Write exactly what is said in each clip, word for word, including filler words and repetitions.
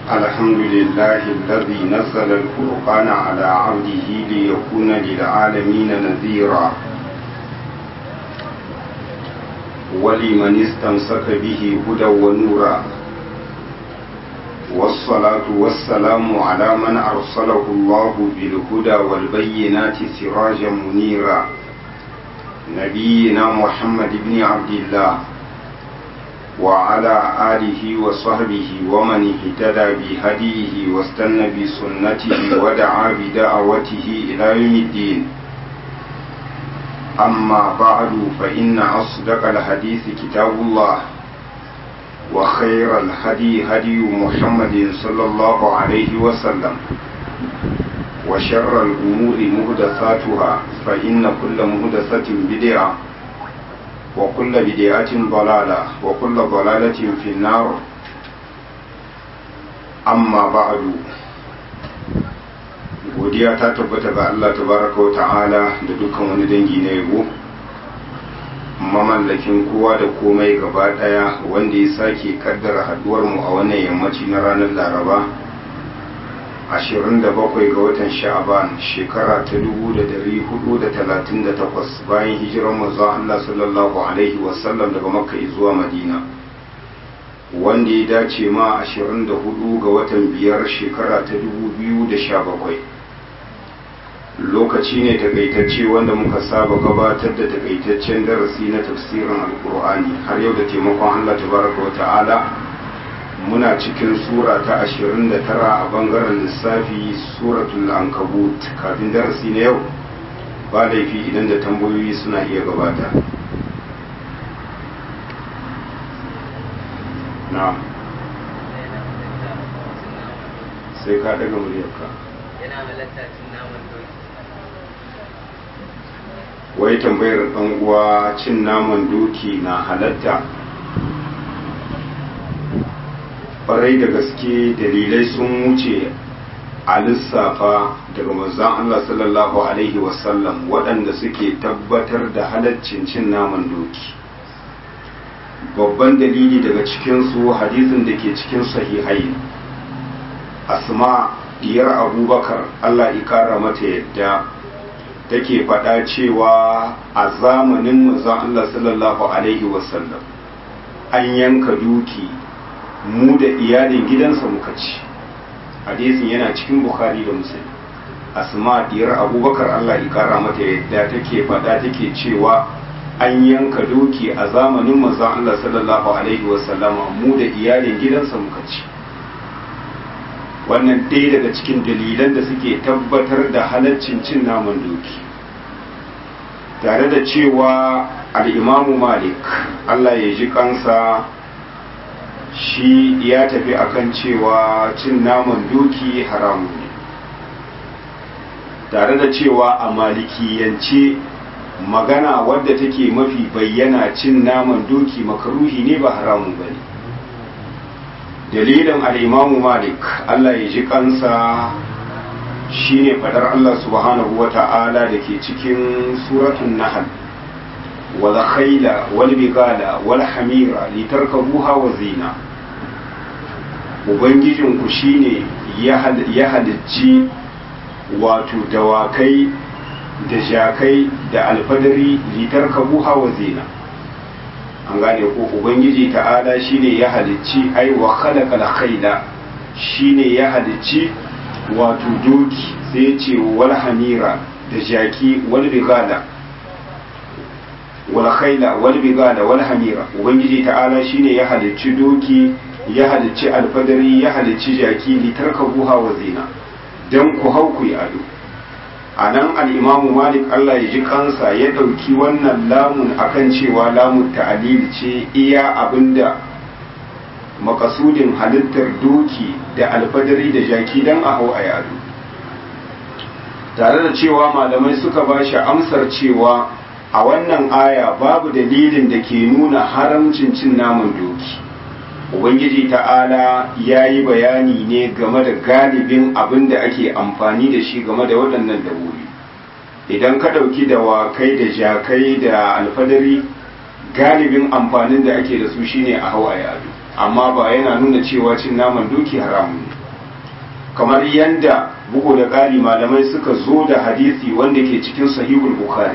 الحمد لله الذي نزل الفرقان على عبده ليكون للعالمين نذيرا ولمن استمسك به هدى ونورا والصلاة والسلام على من أرسله الله بالهدى والبينات سراجا منيرا نبينا محمد بن عبد الله وعلى آله وصحبه ومن اهتدى بهديه واستنى بسنته ودعا بدعوته إلى يوم الدين أما بعد فإن أصدق الحديث كتاب الله وخير الهدي هدي محمد صلى الله عليه وسلم وشر الأمور محدثاتها فإن كل محدثة بدعة وكل بدعة ضلالة وكل ضلالة في النار أما بعد godiya ta tabbata ga Allah tabaraka wa ta'ala da dukkan wani dangi na yabo mamallakin kowa da komai gaba daya wanda ya sake kaddara haduwar mu a wannan yammaci na ranar Laraba ashirin da bakwai ga watan Sha'ban shekara ta dubu da dari hudu da talatin da takwas bayan hijirar manzon Allah sallallahu alaihi wasallam daga Makka zuwa Madina wanda ya dace ma ashirin da hudu ga watan biyar shekara ta dubu biyu da sha bakwai lokaci ne takaitacce wanda muka saba gabatar da takaitaccen darasi na tafsirin alkur'ani har yau da taimakon Allah tabaraka wa ta'ala muna cikin sura ta ashirin da tara a bangaren lissafi suratul ankabut kafin darasi na yau ba laifi idan da tambayoyi suna iya gabata na sai ka daga muryarka yana halatta cin naman doki wai tambayar ɗan uwa cin naman doki na halatta ƙwarai da gaske dalilai sun wuce a lissafa daga manzon Allah sallallahu alaihi wasallam waɗanda suke tabbatar da halaccin cin naman doki babban dalili daga cikinsu hadisin da ke cikin sahihai asma diyar abubakar Allah ikara mata yadda take faɗa cewa a zamanin manzon Allah sallallahu alaihi wasallam an yanka doki mu da iyalin gidansa muka ci hadisin yana cikin bukhari da muslim asma diyar abubakar Allah ikara mata yadda take faɗa take cewa an yanka doki a zamanin manzon Allah sallallahu alaihi wasallam mu da iyalin gidansa muka ci wannan ɗaya daga cikin dalilan da suke tabbatar da halaccin cin naman doki tare da cewa al'imamu malik Allah ya ji kansa shi ya tafi akan cewa cin naman doki haramu ne tare da cewa a malikiyance magana wadda take mafi bayyana cin naman doki makaruhi ne ba haramu ba ne dalilin al'imamu malik Allah ya ji kansa shi ne fadar Allah subhanahu wa ta'ala da ke cikin suratun nahal wal khayla wal bigala wal hamira litarkabuha wa zina ubangijinku shi ne ya halicci wato dawakai da jakai da alfadari litarkabuha wa zina an gane ko ubangiji ta'ala shine ya halicci ai wa khalaqal khayla shine ya halicci wato doki sai ce wal hamira da jaki wal bigala wal khayla wal bigala wal hamira ubangiji ta'ala shine ya halicci doki ya halicci alfadari ya halicci jaki litarkabuha wa zina dan ku hau ku yi ado a nan al'imamu malik Allah ya ji kansa ya ɗauki wannan lamun akan cewa lamun ta'alil ce iya abinda makasudin halittar doki da alfadari da jaki don a hau a yado tare da cewa malamai suka ba shi amsar cewa a wannan aya babu dalilin da ke nuna haramcin cin naman doki ubangiji ta'ala ya yi bayani ne game da galibin abin da ake amfani da shi game da waɗannan dabbobi idan ka ɗauki dawakai da jakai da alfadari galibin amfanin da ake da su shine a hau a yado amma ba yana nuna cewa cin naman doki haramun ne. Kamar yanda bugu da ƙari malamai suka zo da hadisi wanda ke cikin sahihul bukhari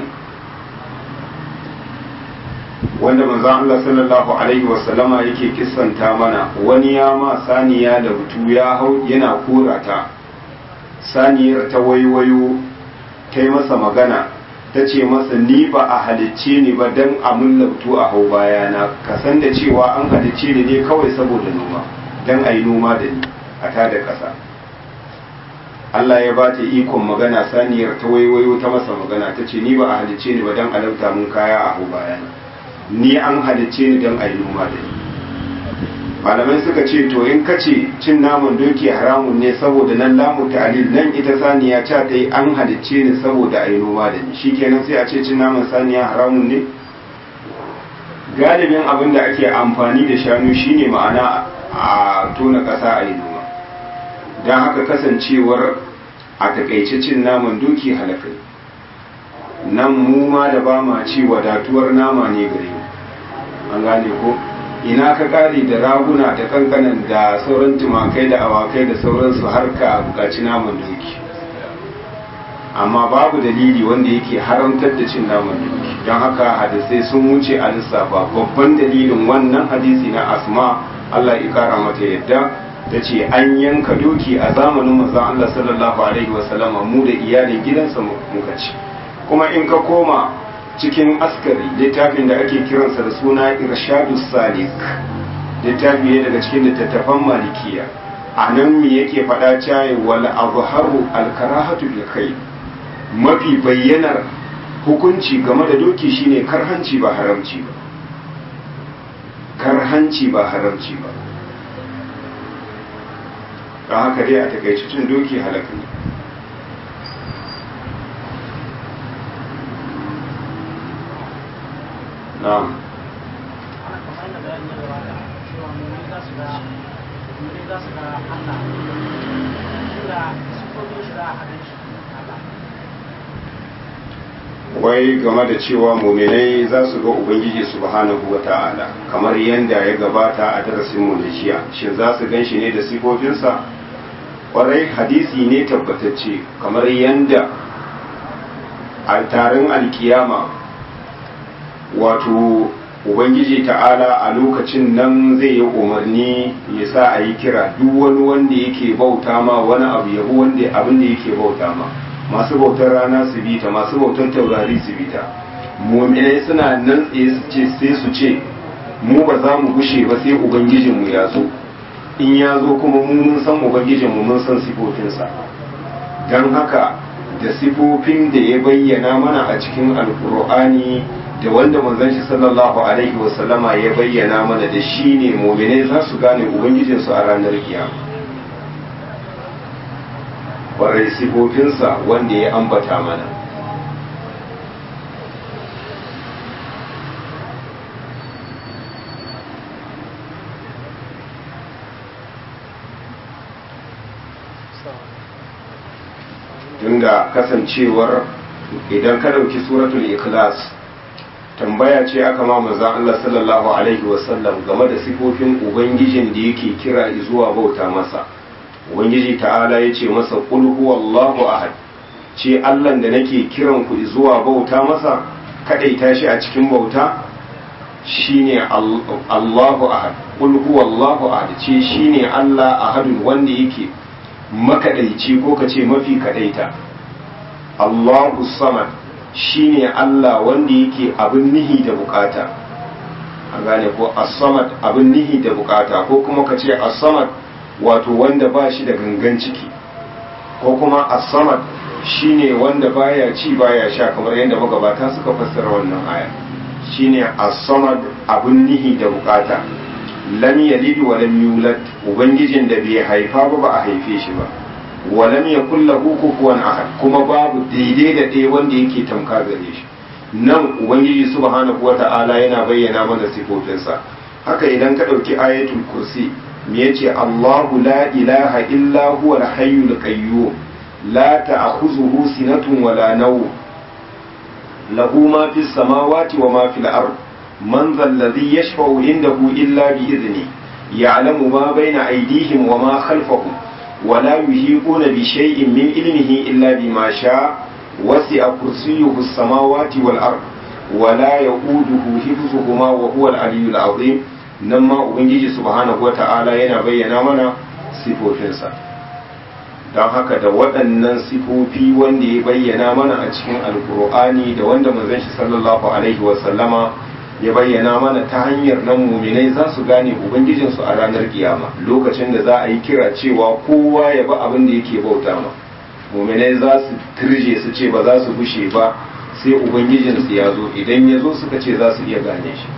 wanda manzon Allah sallallahu alaihi wasallama yake kissanta mana wani ya ma saniya da butu ya hau yana kora ta, saniyar ta waiwayo ta yi masa magana ta ce masa ni ba a halicce ni ba don a mullabtu a hau bayana, ka san da cewa an halicce ni ne kawai saboda noma, don a yi noma da ni a tada ƙasa. Allah ya ba ta ikon magana, saniyar ta waiwayo ta masa magana ta ce ni ba a halicce ni ba don a lauta mun kaya a hau bayana, ni an halicce ni don a yi noma da ni. Malamai suka ce to in kace cin naman doki haramun ne saboda nan lamu ta'lil, nan ita saniya ta ta yi an halicce ni saboda a yi noma da ni, shikenan sai a ce cin naman saniya haramun ne? Galibin abin da ake amfani da shanu shine ma'ana a tona ƙasa a yi noma, don haka kasancewar a takaice cin naman doki halaka. Nan mu ma da ba ma ci wadatuwar nama ne gare mu, an gane ko? Ina ka kare da raguna da kankanan da sauran tumakai da awakai da sauransu har ka bukaci naman doki, amma babu dalili wanda yake haramtar da cin naman doki. Don haka hadisai sun wuce a lissafa. Babban dalilin wannan hadisi na Asma, Allah ya kara mata yadda, ta ce an yanka doki a zamanin manzon Allah sallallahu alaihi wasallama mu da iyalin gidansa muka ci. Kuma in ka koma cikin askari, littafin da ake kiransa da suna irshadus salik, littafi ne daga cikin littattafan malikiya, a nan me yake faɗa caye wal azharu al karahatu bil khayr, mafi bayyanar hukunci game da doki shine karhanci ba haramci ba, karhanci ba haramci ba. don haka dai a takaice cin doki halaka ne. na'am wai game da cewa muminai za su ga ubangiji subhanahu wa ta'ala kamar yadda ya gabata a darasin mu da jiya, shin za su gan shi ne da sifofinsa? Kwarai hadisi ne tabbatacce, kamar yadda a taron alkiyama wato ubangiji ta'ala a lokacin nan zai yi umarni ya sa a yi kira duk wani wanda yake bauta ma wani abu yabo wanda abin da yake bauta ma, masu bautar rana su bita, masu bautar taurari su bita. Mu'minai suna nan tsaye su ce sai su ce mu ba za mu gushe ba sai ubangijinmu ya zo, in ya zo kuma mu mun san ubangijinmu mun san sifofinsa. don haka da sifofin da ya bayyana mana a cikin alkur'ani da wanda manzon shi sallallahu alaihi wasallama ya bayyana mana da shi ne mu'minai za su gane ubangijinsu a ranar kiyama. Kwarai sifofinsa wanda ya ambata mana. Tunda kasancewar idan ka ɗauki suratul ikhlas tambaya ce aka ma manzon Allah sallallahu alaihi wasallam game da sifofin ubangijin da yake kira zuwa bauta masa. Ubangiji ta'ala ya ce masa qul huwallahu ahad, ce Allah da nake kiran ku zuwa bauta masa kadaita shi a cikin bauta shine Allahu ahad. Qul huwallahu ahad, ce shine Allah ahadun wanda yake makadaici ko kace mafi kadaita. Allahu samad, shine Allah wanda yake abin nihi da bukata. an gane ko as-samad abin nihi da bukata, ko kuma kace as-samad wato wanda ba shi da gangan ciki, ko kuma as-samad shine wanda baya ci baya sha, kamar yadda magabata suka fassara wannan aya. Shine as-samad abin nihi da bukata. Lam yalid wa lam yulad, ubangijin da bai haifa ba ba a haife shi ba. Wa lam yakul lahu kufuwan ahad, kuma babu daidai da ɗaya wanda yake tamka gare shi. Nan ubangiji subhanahu wata'ala yana bayyana mana sifofinsa. Haka idan ka ɗauki ayatul kursi, me yace Allahu la ilaha illa huwa al-hayyul qayyum la ta'khudhuhu sinatun wala nawm lahu ma fis samawati wa ma fil ard man dhal ladhi yashfa'u indahu illa bi idhni ya'lamu ma baina aydihim wa ma khalfahum wa la yuhiquna bi shay'in min ilmihi illa bima sha'a wasi'a kursiyyuhu as-samawati wal ard wa la ya'uduhu hifzuhuma wa huwa al-aliyyul 'azim. nan ma ubangiji subhanahu wata'ala yana bayyana mana sifofinsa. don haka da waɗannan sifofi wanda ya bayyana mana a cikin alkur'ani da wanda manzon shi sallallahu alaihi wasallama ya bayyana mana ta hanyar nan muminai za su gane ubangijinsu a ranar kiyama lokacin da za a yi kira cewa kowa ya ba abin da yake bauta ma. muminai za su turje su ce ba za su bushe ba sai ubangijinsu ya zo, idan ya zo suka ce za su iya gane shi.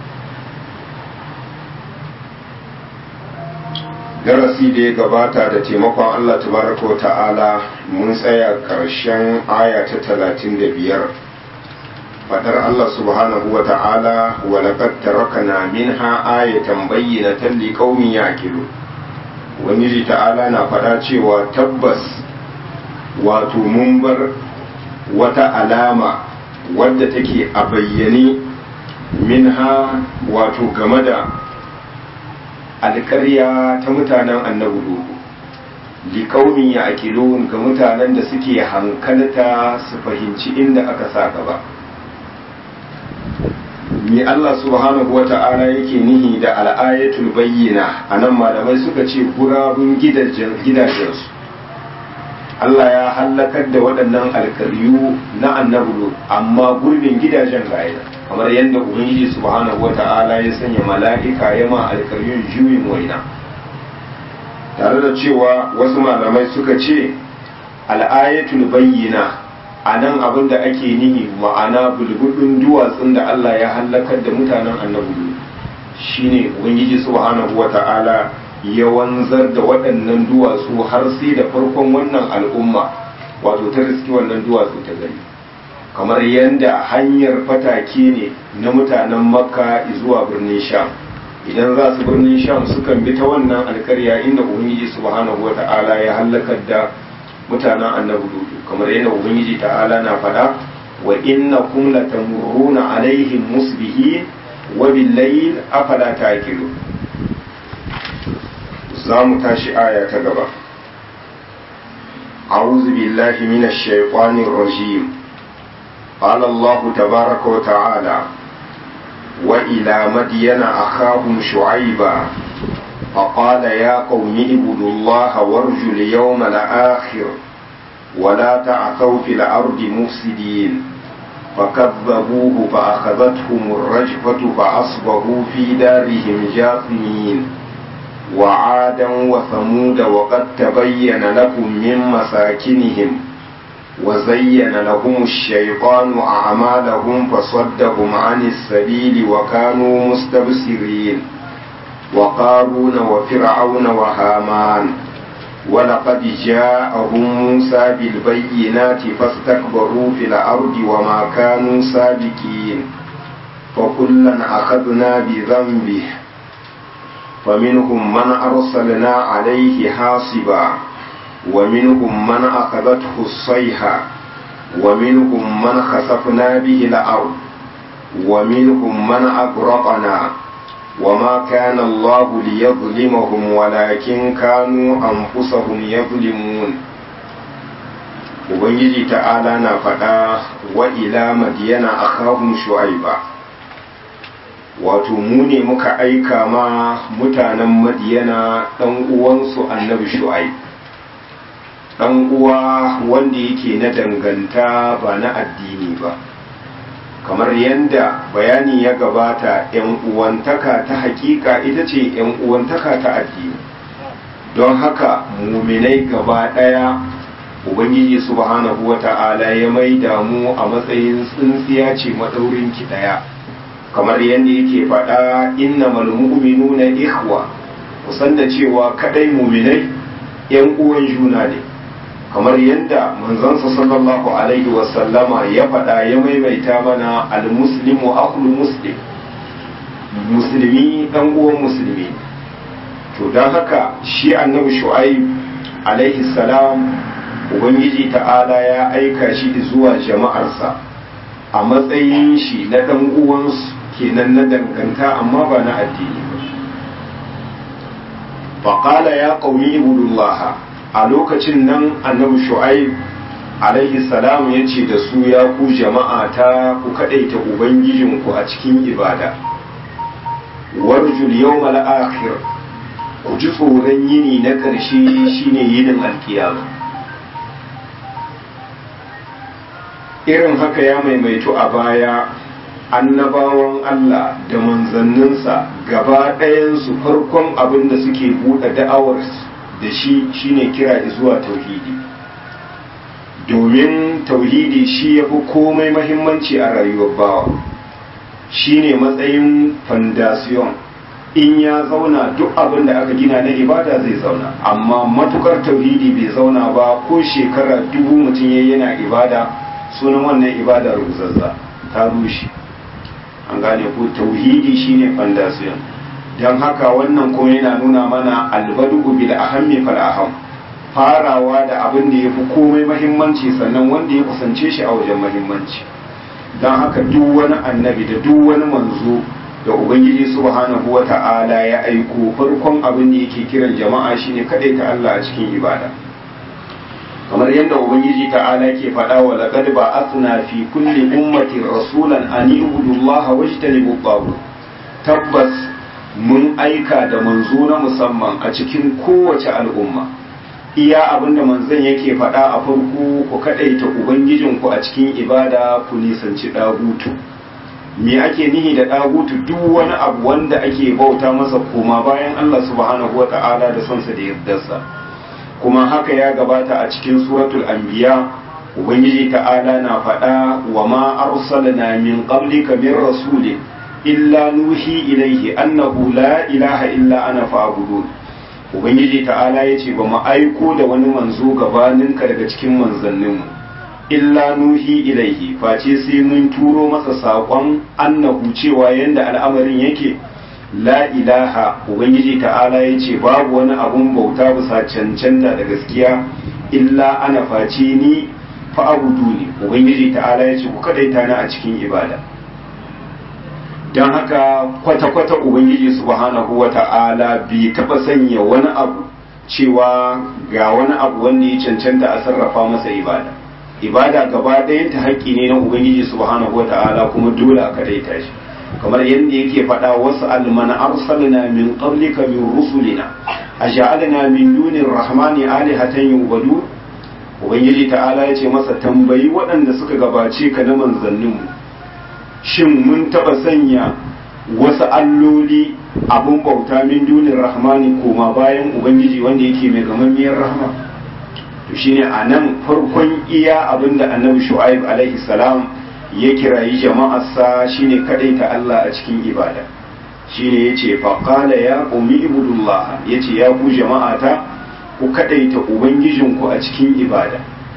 darasi da ya gabata da taimakon Allah tabaraka wa ta'ala mun tsaya ƙarshen aya ta talatin da biyar, fadar Allah subhanahu wa ta'ala wa laqad tarakna minha ayatan bayyinatan liqaumin ya'qilun. Ubangiji ta'ala na fada cewa tabbas wato mun bar wata alama wadda take a bayyane minha wato game da alƙarya ta mutanen annabi Lutu, liƙaumin ya akilun ga mutanen da suke hankalta su fahimci inda aka sa gaba. Me Allah subhanahu wa ta'ala yake nihi da al'ayatul bayyina a nan malamai suka ce gurabun gidajensu. Allah ya hallakar da waɗannan alƙaryu na annabi Lutu, amma gurbin gidajen gaya kamar yadda ubangiji subhanahu wata'ala ya sanya mala'ika ya ma alkaryun juyin waina. Tare da cewa wasu malamai suka ce al'ayatul bayyina a nan abin da ake nihi ma'ana bulbudun duwatsun da Allah ya hallakar da mutanen annabi shine ubangiji subhanahu wata'ala ya wanzar da waɗannan duwatsu har sai da farkon wannan al'umma wato ta riski wannan duwatsu ta gani, kamar yadda hanyar fatake ne na mutanen makka zuwa birnin sham. idan za su birnin sham sukan bi ta wannan alkarya inda ubangiji subhanahu wa ta'ala ya halakar da mutanen annabi lutu, kamar yadda ubangiji ta'ala na faɗa wa innakum latamurruna alaihim musbihin wa bil-layl afala ta'qilun. za mu tashi aya ta gaba. a'udhu billahi minash shaitanir rajim. قال الله تبارك وتعالى وإلى مدين أخاهم شعيبا فقال يا قوم اعبدوا الله وارجوا اليوم الآخر ولا تعثوا في الأرض مفسدين فكذبوه فأخذتهم الرجفة فأصبحوا في دارهم جاثمين وعادا وثمود وقد تبين لكم من مساكنهم وزين لهم الشيطان أعمالهم فصدهم عن السبيل وكانوا مستبصرين وقارون وفرعون وهامان ولقد جاءهم موسى بالبينات فاستكبروا في الأرض وما كانوا سابقين فكلا أخذنا بذنبه فمنهم من أرسلنا عليه حاصبا ومنهم من أخذته الصيحة ومنهم من خسفنا به الأرض ومنهم من أغرقنا وما كان الله ليظلمهم ولكن كانوا أنفسهم يظلمون. Ubangiji ta'ala na faɗa wa ila madiyana akhahum shu'aiba, wato mu ne muka aika ma mutanen madiyana ɗan uwansu annabi shu'aib, ɗan uwa wanda yake na danganta ba na addini ba, kamar yadda bayani ya gabata ‘yan uwantaka ta hakika ita ce ‘yan uwantaka ta addini. don haka muminai gaba ɗaya ubangiji subhanahu wa ta'ala ya maida mu a matsayin tsintsiya ce maɗaurin ki ɗaya, kamar yadda yake faɗa innamal mu'minuna ikhwa, kusan da cewa kadai muminai ‘yan uwan juna ne, kamar yadda manzansa sallallahu alaihi wasallama ya faɗa ya maimaita mana al-muslimu akhul muslim, musulmi ɗan uwan musulmi. to don haka shi annabi shu'aib alaihi salam ubangiji ta'ala ya aika shi zuwa jama'arsa a matsayin shi na ɗan uwansu kenan na danganta amma ba na addini ba. faqala ya qaumi ibudullaha, a lokacin nan annabi shu'aib alaihi salam ya ce da su ya ku jama'a ta ku kadaita ubangijinku a cikin ibada, warjul yawmal akhir, ku ji tsoron yini na ƙarshe shine yinin alkiyama. Irin haka ya maimaitu a baya, annabawan Allah da manzanninsa gaba ɗayansu farkon abin da suke buɗe da'awar da shi shine kira zuwa tauhidi, domin tauhidi shi ya fi komai mahimmanci a rayuwar bawa, shine matsayin fondasiyon. In ya zauna duk abin da aka gina na ibada zai zauna, amma matukar tauhidi bai zauna ba ko shekara dubu mutum ya yana ibada, sunan wannan ibada ruzazza ta rushe. An gane ko tauhidi shine fondasiyon. Don haka wannan kuma yana nuna mana albadu bil ahammi fal aham, farawa da abin da yafi komai mahimmanci sannan wanda ya kusance shi a wajen mahimmanci. Don haka duk wani annabi da duk wani manzo da ubangiji subhanahu wata'ala ya aiko, farkon abin da yake kiran jama'a shine kadai ta Allah a cikin ibada, kamar yadda ubangiji ta'ala ke faɗa wa laqad ba'athna fi kulli ummatin rasulan an ibudullaha wajtanibu at-taghut. Tabbas mun aika da manzo na musamman a cikin kowace al'umma, iya abinda manzon yake faɗa a farko, ku kadaita ubangijinku a cikin ibada, ku nisanci dagutu. Me ake nihi da dagutu? Duk wani abu wanda ake bauta masa koma bayan Allah subhanahu wata'ala da sonsa da yardarsa. Kuma haka ya gabata a cikin suratul anbiya, ubangiji ta'ala na faɗa wa ma arsalna min qablika min rasulin illa nuhi ilaihi annahu la ilaha illa ana fa'budun. Ubangiji ta'ala yace ba mu aiko da wani manzo gabaninka daga cikin manzanninmu, illa nuhi ilaihi, face sai mun turo masa saƙon annahu cewa yanda al'amarin yake la ilaha, ubangiji ta'ala ya ce babu wani abun bauta bisa cancanta da gaskiya illa ana face ni fa'abudu ne, ubangiji ta'ala ya ce ku kadaita ni a cikin ibada. Don haka kwata-kwata ubangiji subhanahu wa ta'ala bai taɓa sanya wani abu cewa ga wani abu wanda ya cancanta a sarrafa masa ibada. Ibada gaba ɗayan ta haƙƙi ne na ubangiji subhanahu wa ta'ala, kuma dole a kadaita shi, kamar yadda yake faɗa wasu almana arsalna min qablika min rusulina aj'alna min dunir rahmani alihatan yu'badu. Ubangiji ta'ala ya ce masa tambayi waɗanda suka gabace ka na manzanninmu, shin mun taɓa sanya wasu alloli abun bauta min dunin rahmani koma bayan ubangiji wanda yake mai gamammiyar rahma? To shine a nan farkon iya abinda annabi shu'aib alaihi salam ya kirayi jama'arsa shine kadaita Allah a cikin ibada. Shine yace fa qala ya qumi ibudullah, yace ya ku jama'ata ku kadaita ubangijinku a cikin ibada.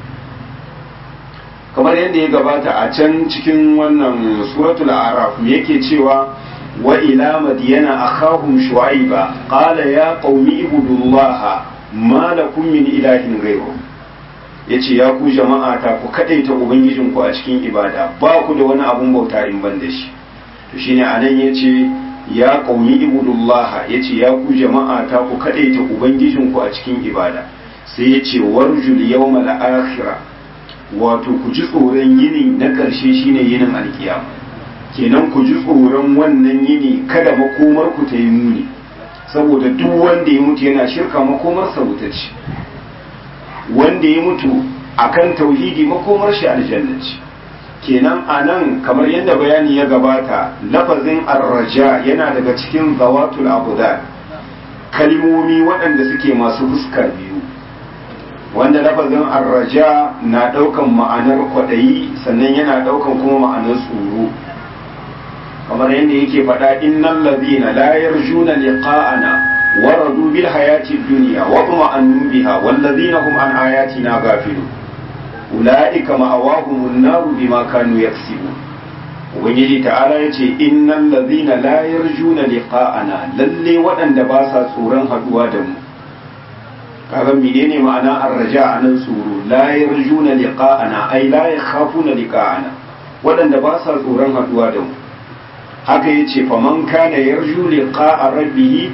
Kamar yadda ya gabata a can cikin wannan suratul a'raf yake cewa wa ila madyana akhahum shu'aiba qala ya qaumi ibudullaha ma lakum min ilahin ghayru. Yace ya ku jama'a ta ku kadaita ubangijinku a cikin ibada, ba ku da wani abun bauta in ban da shi. To shine anan yace ya qaumi ibudullaha, yace ya ku jama'a ta ku kadaita ubangijinku a cikin ibada. Sai yace warjul yawmal akhirah, wato ku ji tsoron yini na ƙarshe shine yinin alkiyama. Kenan ku ji tsoron wannan yini, kada makomar ku ta yi muni, saboda duk wanda ya mutu yana shirka makomar sa wuta ce, wanda ya mutu akan tauhidi makomar shi aljanna ce. Kenan anan kamar yadda bayani ya gabata, lafazin arraja yana daga cikin zawatul abudad, kalmomi waɗanda suke masu fuska biyu, wanda lafazin arraja na ɗaukan ma'anar kwaɗayi sannan yana ɗaukan kuma ma'anar tsoro, kamar yadda yake faɗa innal ladina la yarjuna liqa'ana waradu bil hayati dunya wa tuma'annu biha wal ladina hum an ayatina ghafilun ulaika ma'awahumun nar bima kanu yaksibun. Ubangiji ta'ala yace innal ladina la yarjuna liqa'ana, lalle waɗanda ba sa tsoron haduwa da mu. kaga menene ma'ana arraja anan tsoro? La yarjuna liqa'ana ay la yakhafuna liqa'ana, waɗanda ba sa tsoron haduwa da mu. Haka yace faman kana yarju liqa'a rabbih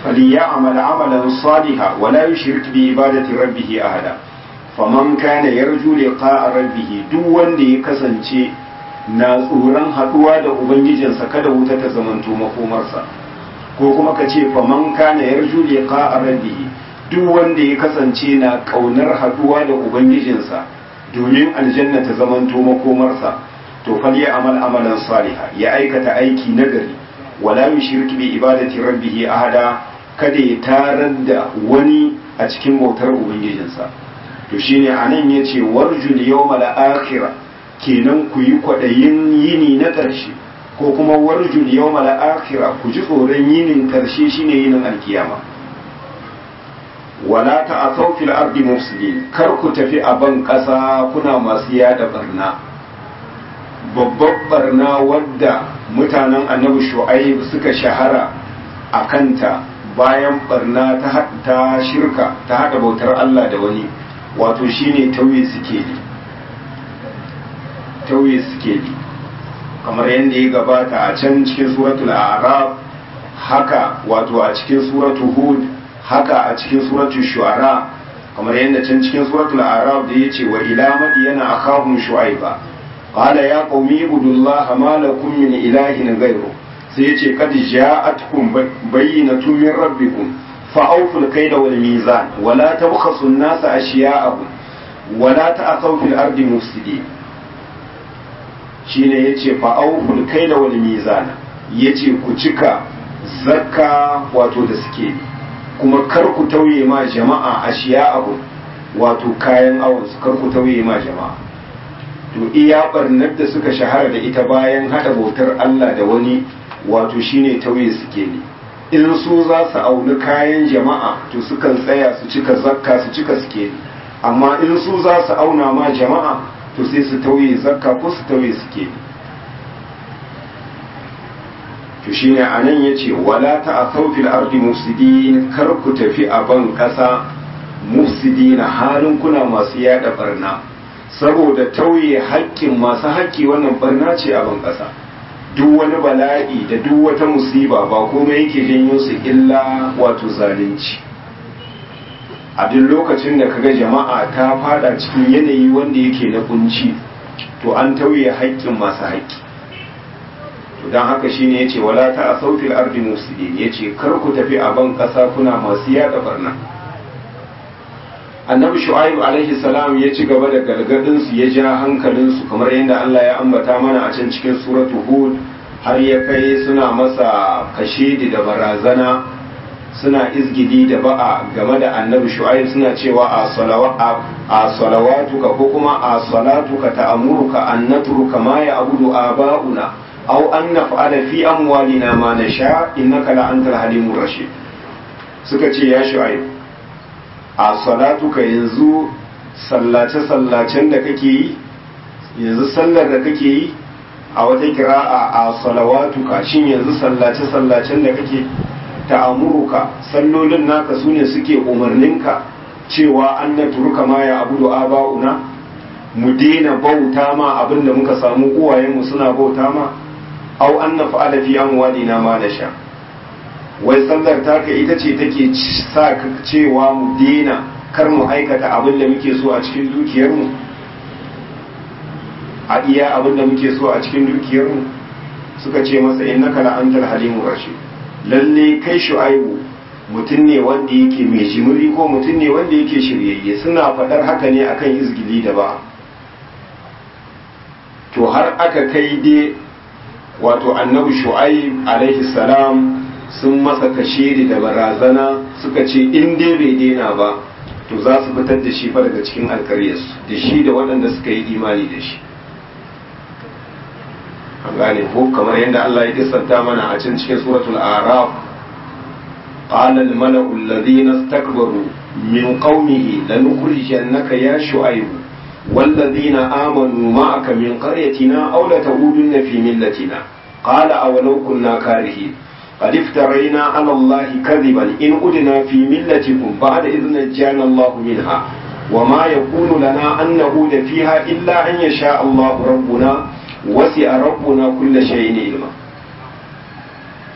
فليعمل عملا صالحا ولا يشرك بعبادة ربه أحدا faman kana yarju liqa rabbih duk wanda ya kasance na tsoron haduwa da ubangijinsa kada wuta ta zamanto makomarsa ko kuma ka ce faman kana yarju liqa rabbih duk wanda ya kasance na kaunar haduwa da ubangijinsa domin aljanna ta zamanto makomarsa to fal ya amal amalan saliha ya aikata aiki nagari wala yushrik bi ibadati rabbih ahada kada ya tarar da wani a cikin bautar ubangijinsa to shine anan yace warjul yawmal akhirah kenan ku yi kwadayin yini na ƙarshe ko kuma warjul yawmal akhirah ku ji tsoron yinin ƙarshe shine yinin alkiyama wala ta'asaw fil ardi mufsidin kar ku tafi a ban ƙasa kuna masu yada barna babbar barna wadda mutanen annabi shu'aib suka shahara a kanta bayan barna ta ta shirka ta hada bautar Allah da wani wato shine tauye sikeli tauye sikeli kamar yadda ya gabata a can cikin suratul a'raf haka wato a cikin suratul hud haka a cikin suratul shu'ara kamar yadda can cikin suratul a'raf da yace wa ila madyana akhahum shu'aiba qala ya qaumi ibudullaha ma lakum min ilahin ghayru sai yace qad ja'atkum bayyinatun min rabbikum فأوفوا الكيل والميزان ولا تبخسوا الناس أشياءهم ولا تأثوا في الأرض مفسدين shine yace fa awful kaila wal mizana yace ku cika zakka wato da suke kuma kar ku tauye ma jama'a ashiya'ahu wato kayan awon su kar ku tauye ma jama'a to iya barnar da suka shahara da ita bayan hada bautar Allah da wani wato shine tauye suke ne in su za su auni kayan jama'a to sukan tsaya su cika zakka su cika suke amma in su za su auna ma jama'a to sai su tauye zakka ko su tauye suke to shine anan yace wala ta'thaw fil ardi mufsidin kar ku tafi a ban kasa mufsidina halin kuna masu yada barna saboda tauye haƙƙin masu haƙƙi wannan barna ce a ban kasa duk wani bala'i da duk wata musiba ba komai yake janyo su illa wato zalunci a duk lokacin da kaga jama'a ta fada cikin yanayi wanda yake na kunci to an tauye haƙƙin masu haƙƙi to don haka shine yace wala ta asawfil ardi mufsidin yace kar ku tafi a ban ƙasa kuna masu yada barna annabi shu'aib alaihi salam ya ci gaba da gargadin su ya ja hankalin su kamar yadda Allah ya ambata mana a can cikin suratu hud har ya kai suna masa kashedi da barazana suna izgidi da ba'a game da annabi shu'aib suna cewa a salawa a salawatuka ko kuma a salatuka ta'amuruka an natruka ma ya'budu aba'una aw an naf'ala fi amwalina ma nasha innaka la antal halimur rashid suka ce ya shu'aib a salatuka yanzu sallace-sallacen da kake yi yanzu sallar da kake yi a wata kira'a a salawatuka shin yanzu sallace-sallacen da kake ta'amuruka sallolin naka su ne suke umarninka cewa an na turuka ma ya abudu aba'una mu daina bauta ma abinda muka samu uwayenmu suna bauta ma au an na fa'ala fi amwalina ma da sha wai sallar taka ita ce take sa cewa mu dena kar mu aikata abin da muke so a cikin dukiyarmu a iya abin da muke so a cikin dukiyarmu suka ce masa innaka la antal halimur rashid lalle kai shu'aibu mutum ne wanda yake mai jimiri ko mutum ne wanda yake shiryayye suna faɗar haka ne akan izgili da ba to har aka kai dai wato annabi shu'aib alaihi salam sun masa kashiri da barazana suka ce in dai bai daina ba to za su fitar da shi fa daga cikin alkaryarsu da shi da waɗanda suka yi imani da shi an gane ko kamar yadda Allah ya kissanta mana a can cikin suratul araf qala al mala'u alladhina istakbaru min qaumihi lanukhrijannaka ya shu'aib والذين آمنوا معك من قريتنا أو لتعودن في ملتنا قال أولو كنا كارهين قد افترينا على الله كذبا إن أدنا في ملتكم بعد إذ نجانا الله منها وما يكون لنا أن نعود فيها إلا أن يشاء الله ربنا وسع ربنا كل شيء علما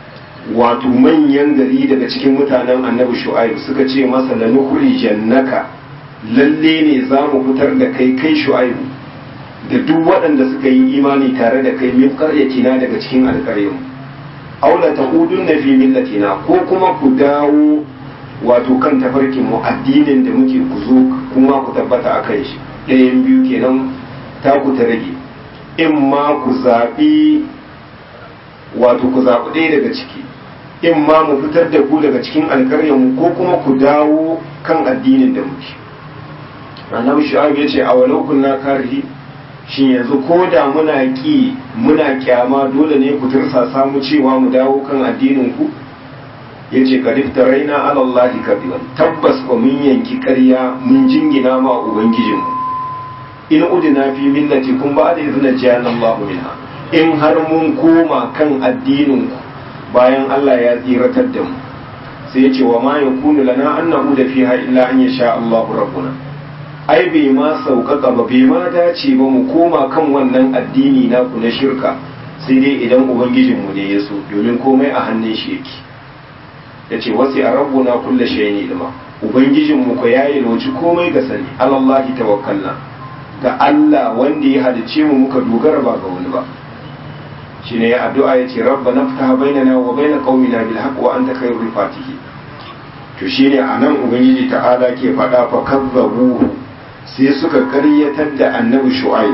wato manyan gari daga cikin mutanen annabi shu'aib suka ce masa la nukhrijannaka lalle ne za mu fitar da kai kai shu'aib da duk waɗanda suka yi imani tare da kai min qaryatina daga cikin alƙaryun aw la taqudunna fi millatina ko kuma ku dawo wato kan tafarkin mu addinin da muke ku zo kuma ku tabbata akan shi ɗayan biyu kenan ta ku ta rage in ma ku zaɓi wato ku zaɓi ɗaya daga ciki in ma mu fitar da ku daga cikin alƙaryarmu ko kuma ku dawo kan addinin da muke annabi shu'aib ya ce a walau kunna karihi shin yanzu ko da muna ki muna kyama dole ne ku tursasa mu cewa mu dawo kan addinin ku yace kadif taraina ala allahi kadiban tabbas ko mun yanki ƙarya mun jingina ma ubangijinmu in udina fi millati kun ba da izinin jiyar Allah minha in har mun koma kan addinin ku bayan Allah ya tsiratar da mu sai ya ce wa ma yakunu lana an na'uda fiha illa an yasha Allah rabbuna ai bai ma sauƙaƙa ba bai ma dace ba mu koma kan wannan addini naku na shirka sai dai idan ubangijin mu ne ya so domin komai a hannun shi yake yace wasi a rabbuna kullu shay'in ilma ubangijin mu ko yayi loci komai ga sani alallahi tawakkalna ga Allah wanda ya halice mu muka dogara ba ga wani ba shine ya addu'a yace rabbana ftaha bainana wa bain qaumina bil haqq wa anta khairul fatihin to shine anan ubangiji ta'ala ke fada fa kazzabu sai suka karyatar da annabi shu'aib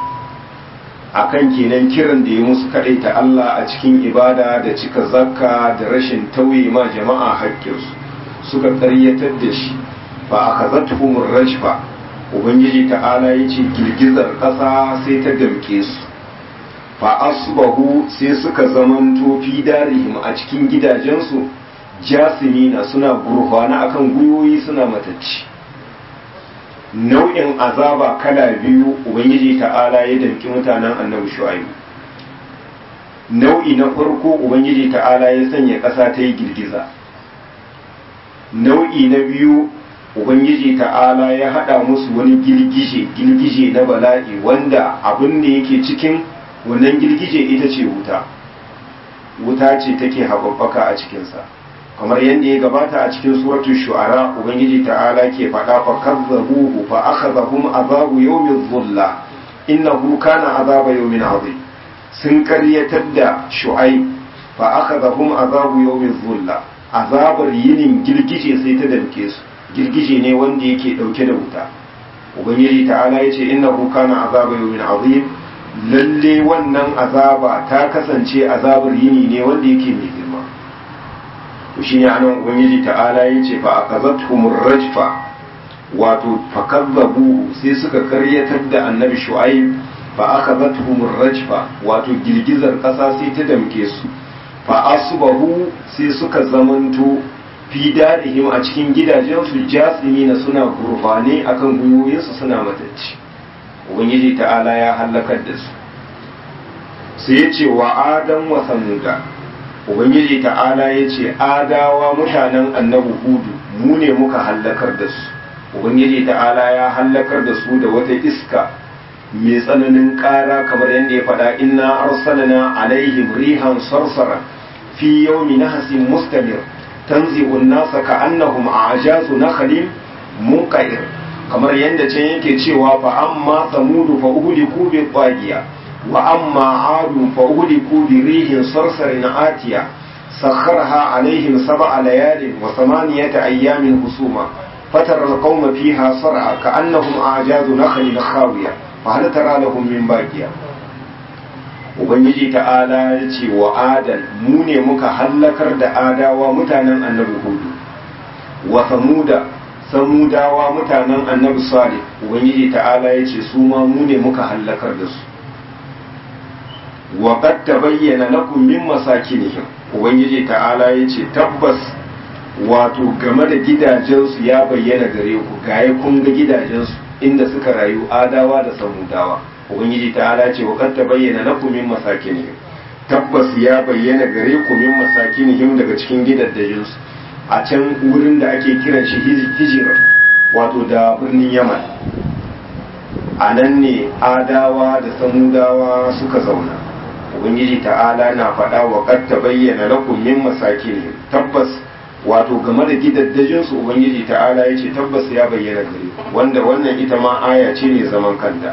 akan kenan kiran da ya musu kadaita Allah a cikin ibada da cika zakka da rashin tauye ma jama'a haƙƙinsu suka karyatar da shi fa akhazatuhum rajfa ubangiji ta'ala yace girgizar ƙasa sai ta damke su fa asbahu sai suka zamanto fi darihim a cikin gidajensu jasimina suna gurfana akan gwiwoyi suna matacci nau'in azaba kala biyu ubangiji ta'ala ya damki mutanen annabi shu'aib nau'i na farko ubangiji ta'ala ya sanya ƙasa ta yi girgiza nau'i na biyu ubangiji ta'ala ya haɗa musu wani girgije girgije na bala'i wanda abin da yake cikin wannan girgije ita ce wuta wuta ce take haɓaɓɓaka a cikinsa kamar yadda ya gabata a cikin suratul shu'ara ubangiji ta'ala ke faɗa fa kazzabuhu fa akhadhahum azabu yawmin dhulla innahu kana azaba yawmin azim sun karyatar da shu'aib fa akhadhahum azabu yawmin dhulla azabar yinin girgije sai ta damke su girgije ne wanda yake dauke da wuta ubangiji ta'ala yace innahu kana azaba yawmin azim lalle wannan azaba ta kasance azabar yini ne wanda yake mai girma to shine anan ubangiji ta'ala yace fa aqazathum rajfa wato fakazzabu sai suka karyatar da annabi shu'aib fa aqazathum rajfa wato girgizar kasa sai ta damke su fa asbahu sai suka zamanto fi dadihim a cikin gidajensu jasimina suna gurfane akan gwiwoyinsu suna matacci ubangiji ta'ala ya halakar da su sai ya ce wa adam wa samuda ubangiji ta'ala ya ce adawa mutanen annabi hudu mu ne muka halakar da su ubangiji ta'ala ya halakar da su da wata iska mai tsananin ƙara kamar yadda ya faɗa inna arsalna alaihim rihan sarsara fi yawmi nahsin mustamir tanzi'u an-nasa ka'annahum a'jazu nakhlin munqair kamar yadda can yake cewa fa amma samudu fa uhliku bi taghiya wa amma adu fa uhliku bi rihin sarsarin atiya sakharha alaihim sab'a layalin wa thamaniyata ayyamin husuma fatara al-qauma fiha sar'a ka'annahum a'jazu nakhlin khawiya fa hal tara lahum min baqiya ubangiji ta'ala ya ce wa adan mu ne muka hallakar da adawa mutanen annabi hudu wa samuda samudawa mutanen annabi salih ubangiji ta'ala ya ce su ma mu ne muka hallakar da su wa qad tabayyana lakum min masakinihim ubangiji ta'ala ya ce tabbas wato game da gidajensu ya bayyana gare ku gaye kun ga gidajensu inda suka rayu adawa da samudawa ubangiji ta'ala ce wa qad tabayyana lakum min masakinihim tabbas ya bayyana gare ku min masakinihim daga cikin gidajensu a can wurin da ake kiran shi hijira wato da birnin yaman a nan ne adawa da samudawa suka zauna ubangiji ta'ala na faɗa wa qad tabayyana lakum min masakinihim tabbas wato game da gidaddajin su ubangiji ta'ala yace tabbas ya bayyana gare ku wanda wannan ita ma aya ce ne zaman kanta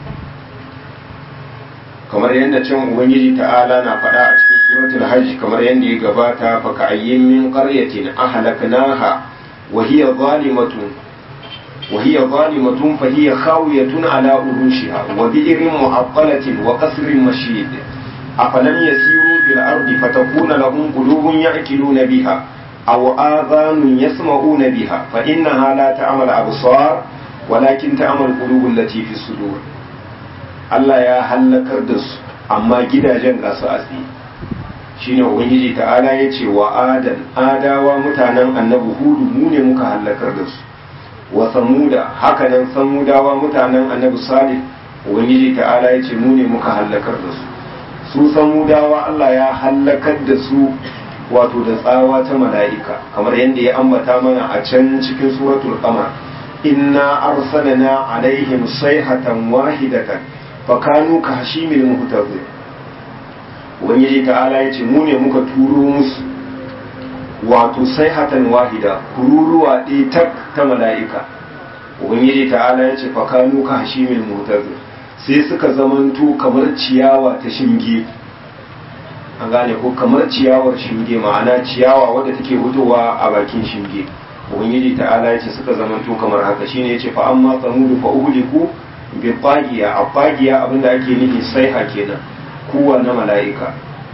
kamar yadda can ubangiji ta'ala na faɗa a cikin suratul hajj kamar yadda ya gabata fa ka ayyin min qaryatin ahlaknaha wa hiya zalimatun wa hiya zalimatun fa hiya khawiyatun ala urushiha wa bi'rin mu'attalatin wa qasrin mashid afalam yasiru fil ardi fatakuna lahum qulubun ya'qiluna biha aw adhanun yasma'una biha fa innaha la ta'mal absar walakin ta'mal qulubul lati fi sudur Allah ya hallakar da su amma gidajen ga su asi shine ubangiji ta'ala ya ce wa adan adawa mutanen annabi hudu mu ne muka hallakar da su wa samuda hakanan samudawa mutanen annabi salih ubangiji ta'ala ya ce mu ne muka hallakar da su su samudawa Allah ya hallakar da su wato da tsawa ta mala'ika kamar yadda ya ambata mana a can cikin suratul qamar inna arsalna alaihim sayhatan wahidatan fakanu ka hashimil muhtazir ubangiji ta'ala ya ce mu ne muka turo musu wato sayhatan wahida kururuwa ɗaya tak ta mala'ika ubangiji ta'ala ya ce fakanu ka hashimil muhtazir sai suka zamanto kamar ciyawa ta shinge an gane ko kamar ciyawar shinge ma'ana ciyawa wadda take fitowa a bakin shinge ubangiji ta'ala ya ce suka zamanto kamar haka shine ya ce fa amma samudu fa uhliku bi bagiya a bagiya abinda ake nufi saiha kenan kuwa na mala'ika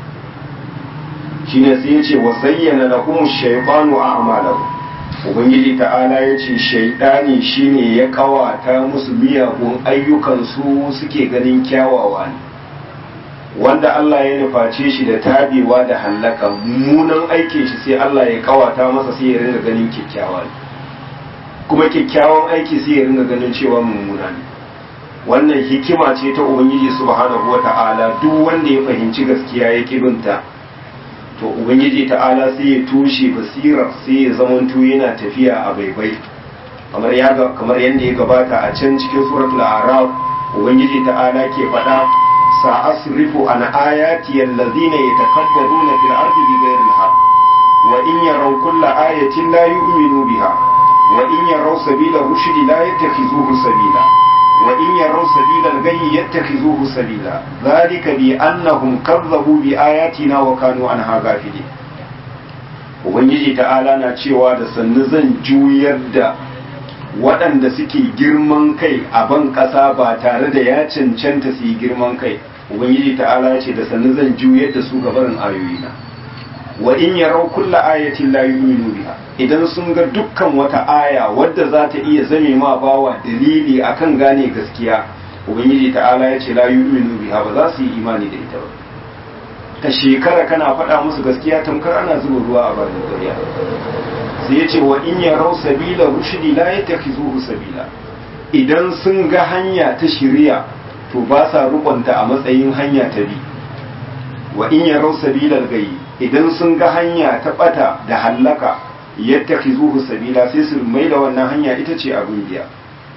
shine sai ya ce wa zayyana lahum shaytanu a'malahu ubangiji ta'ala ya ce shaytani shine ya kawata musu miyagun ayyukan su suke ganin kyawawa ne wanda Allah ya nuface shi da tabewa da hallaka mummunan aikin shi sai Allah ya kawata masa sai ya ringa ganin kyakkyawa ne kuma kyakkyawan aiki sai ya ringa ganin cewa mummuna ne wannan hikima ce ta ubangiji subhanahu wata'ala duk wanda ya fahimci gaskiya ya kibinta to ubangiji ta'ala sai ya tushe basirar sai ya zamanto yana tafiya a baibai kamar ya kamar yanda ya gabata a can cikin suratul a'raf ubangiji ta'ala ke faɗa sa'asrifu an ayati allazina yatakabbaruna fil ardi bighayri al-haqq wa in yaraw kulla ayatin la yu'minu biha wa in yaraw sabila rushdi la yattakhizuhu sabila وإن يروا سبيل الغي يتخذوه سبيلا ذلك بأنهم كذبوا بآياتنا وكانوا عنها غافلين ubangiji ta'ala na cewa da sannu zan juyar da waɗanda suke girman kai a ban ƙasa ba tare da ya cancanta su yi girman kai ubangiji ta'ala ce da sannu zan juyar da su gabarin ayoyina wa in yarau kulla ayatin la yu'minu biha idan sun ga dukkan wata aya wadda za ta iya zame ma bawa dalili akan gane gaskiya ubangiji ta'ala ya ce la yu'minu biha ba za su yi imani da ita ba ta shekara kana faɗa musu gaskiya tamkar ana zuba ruwa a bakin ƙarya sai ya ce wa in yarau sabila rushdi la yattakhizuhu sabila idan sun ga hanya ta shiriya to ba sa rukunta a matsayin hanya ta bi wa in yarau sabila al-gayy idan sun ga hanya ta bata da hallaka yattakhizuhu sabila sai su mai da wannan hanya ita ce abin biya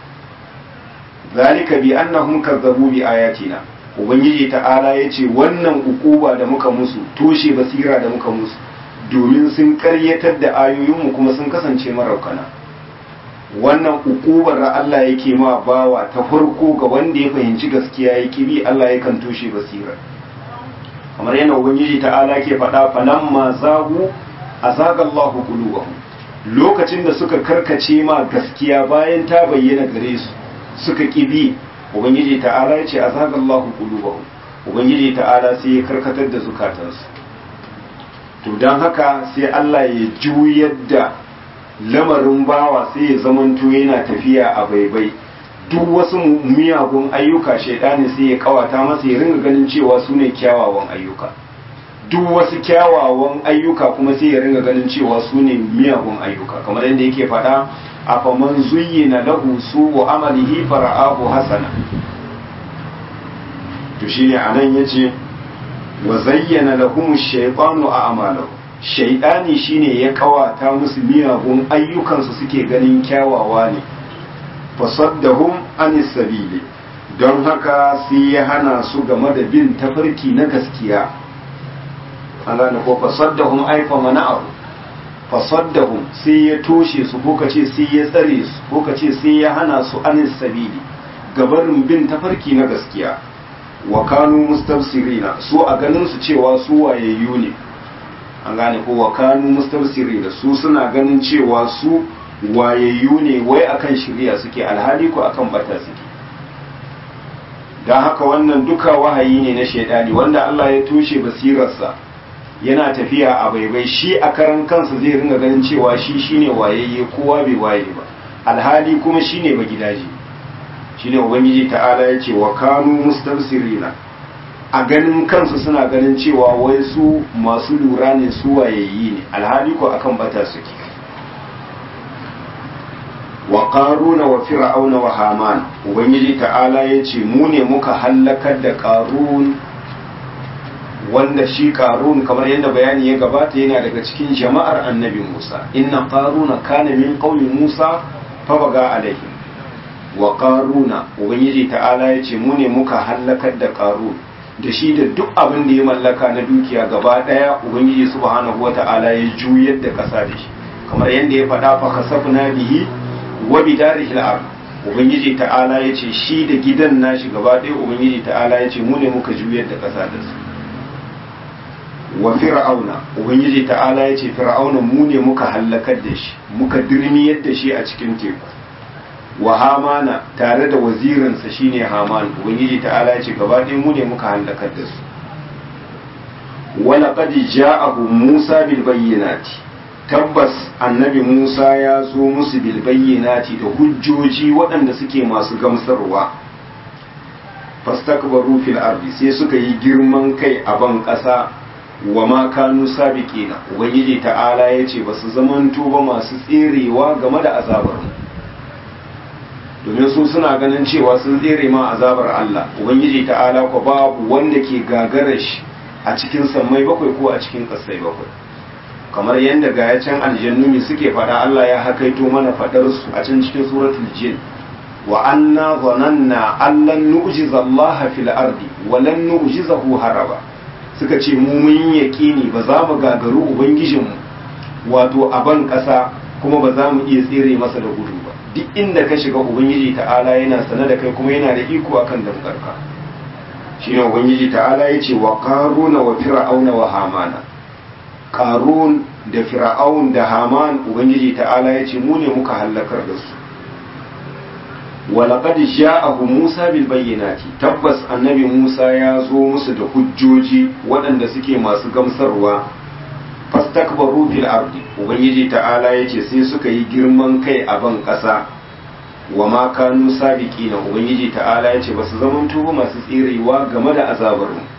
zalika bi annahum kazzabu bi ayatina ubangiji ta'ala yace wannan ukuba da muka musu toshe basira da muka musu domin sun karyatar da ayoyinmu kuma sun kasance maraukana wannan ukubar Allah yake ma bawa ta farko ga wanda ya fahimci gaskiya yake bi Allah yakan toshe basira kamar yana ubangiji ta'ala ke faɗa falamma zagu azaga Allahu qulubahum lokacin da suka karkace ma gaskiya bayan ta bayyana gare su suka kibi ubangiji ta'ala ya ce azaga Allahu qulubahum ubangiji ta'ala sai ya karkatar da zukatansu to dan haka sai Allah ya juyar da lamarin bawa sai ya zamanto yana tafiya a baibai duk wasu miyagun ayyuka shaidani sai ya kawata masa ya ringa ganin cewa su ne kyawawan ayyuka duk wasu kyawawan ayyuka kuma sai ya ringa ganin cewa su ne miyagun ayyuka kamar yadda yake faɗa a faman zuyyina lahu su'u amalihi fara'ahu hasana to shine anan yace wa zayyana lahum ash-shaytanu a'malahum shaidani shine ya kawata musu miyagun ayyukansu suke ganin kyawawa ne fasaddahum anis sabili don haka sai ya hana su game da bin tafarki na gaskiya an gane ko fasaddahum aifa mana'u fasaddahum sai ya toshe su ko kace sai ya tsare su ko kace sai ya hana su anis sabili gabarin bin tafarki na gaskiya wa kanu mustabsirina su a ganin su cewa su wayayyu ne an gane ko wa kanu mustabsirina su suna ganin cewa su wayayyu ne wai akan shirya suke alhali ko akan bata suke dan haka wannan duka wahayi ne na shaidani wanda Allah ya tushe basirarsa yana tafiya a baibai shi a karan kansa zai ringa ganin cewa shi shine wayayye kowa bai waye ba alhali kuma shine ba gidaje shine ubangiji ta'ala ya ce wa kanu mustabsirina a ganin kansu suna ganin cewa wai su masu lura ne su wayayyi ne alhali ko akan bata suke wa qaruna wa fir'auna wa haman ubangiji ta'ala ya ce mu ne muka hallakar da qarun wanda shi qarun kamar yadda bayani ya gabata yana daga cikin jama'ar annabi Musa inna qaruna kana min qaumi Musa fa baga alaihi wa qaruna ubangiji ta'ala ya ce mu ne muka hallakar da qarun da shi da duk abin da ya mallaka na dukiya gaba daya ubangiji subhanahu wata'ala ya juyar da kasa da shi kamar yadda ya faɗa fa kasafna bihi wa bidarihi al-ard ubangiji ta'ala ya ce shi da gidan nashi gaba daya ubangiji ta'ala ya ce mu ne muka juyar da kasa da su wa fir'auna ubangiji ta'ala ya ce fir'auna mu ne muka hallakar da shi muka dirmiyar da shi a cikin teku wa hamana tare da wazirinsa shine haman ubangiji ta'ala ya ce gaba ɗaya mu ne muka hallakar da su wala qad ja'ahu musa bil bayyinati tabbas annabi musa ya zo musu bil bayyinati da hujjoji waɗanda suke masu gamsarwa fastakbaru fil ardi sai suka yi girman kai a ban ƙasa wa ma kanu sabiqina ubangiji ta'ala ya ce basu zamanto ba masu tserewa game da azabar mu domin su suna ganin cewa sun tsere ma azabar Allah ubangiji ta'ala ko babu wanda ke gagarar shi a cikin sammai bakwai ko a cikin kasai bakwai kamar yadda ga ya can aljannumi suke fada Allah ya hakaito mana fadar su a can cikin suratul jin wa anna zananna allan nu'jiza Allah fil ardi wa lan nu'jizahu haraba suka ce mu mun yaqini ba za mu gagaru ubangijinmu wato a ban kasa kuma ba za mu iya tsere masa da gudu ba duk inda ka shiga ubangiji ta'ala yana sane da kai kuma yana da iko akan dangarka shine ubangiji ta'ala yace wa qaruna wa fir'auna wa hamana qarun da fir'aun da haman ubangiji ta'ala yace mu ne muka halakar da su wa laqad ja'ahu musa bil bayyinati tabbas annabi musa ya zo musu da hujjoji waɗanda suke masu gamsarwa fastakbaru fil ardi ubangiji ta'ala yace sai suka yi girman kai a ban kasa wa ma kanu sabiqina ubangiji ta'ala yace basu zaman tuba masu tsirewa game da azabar mu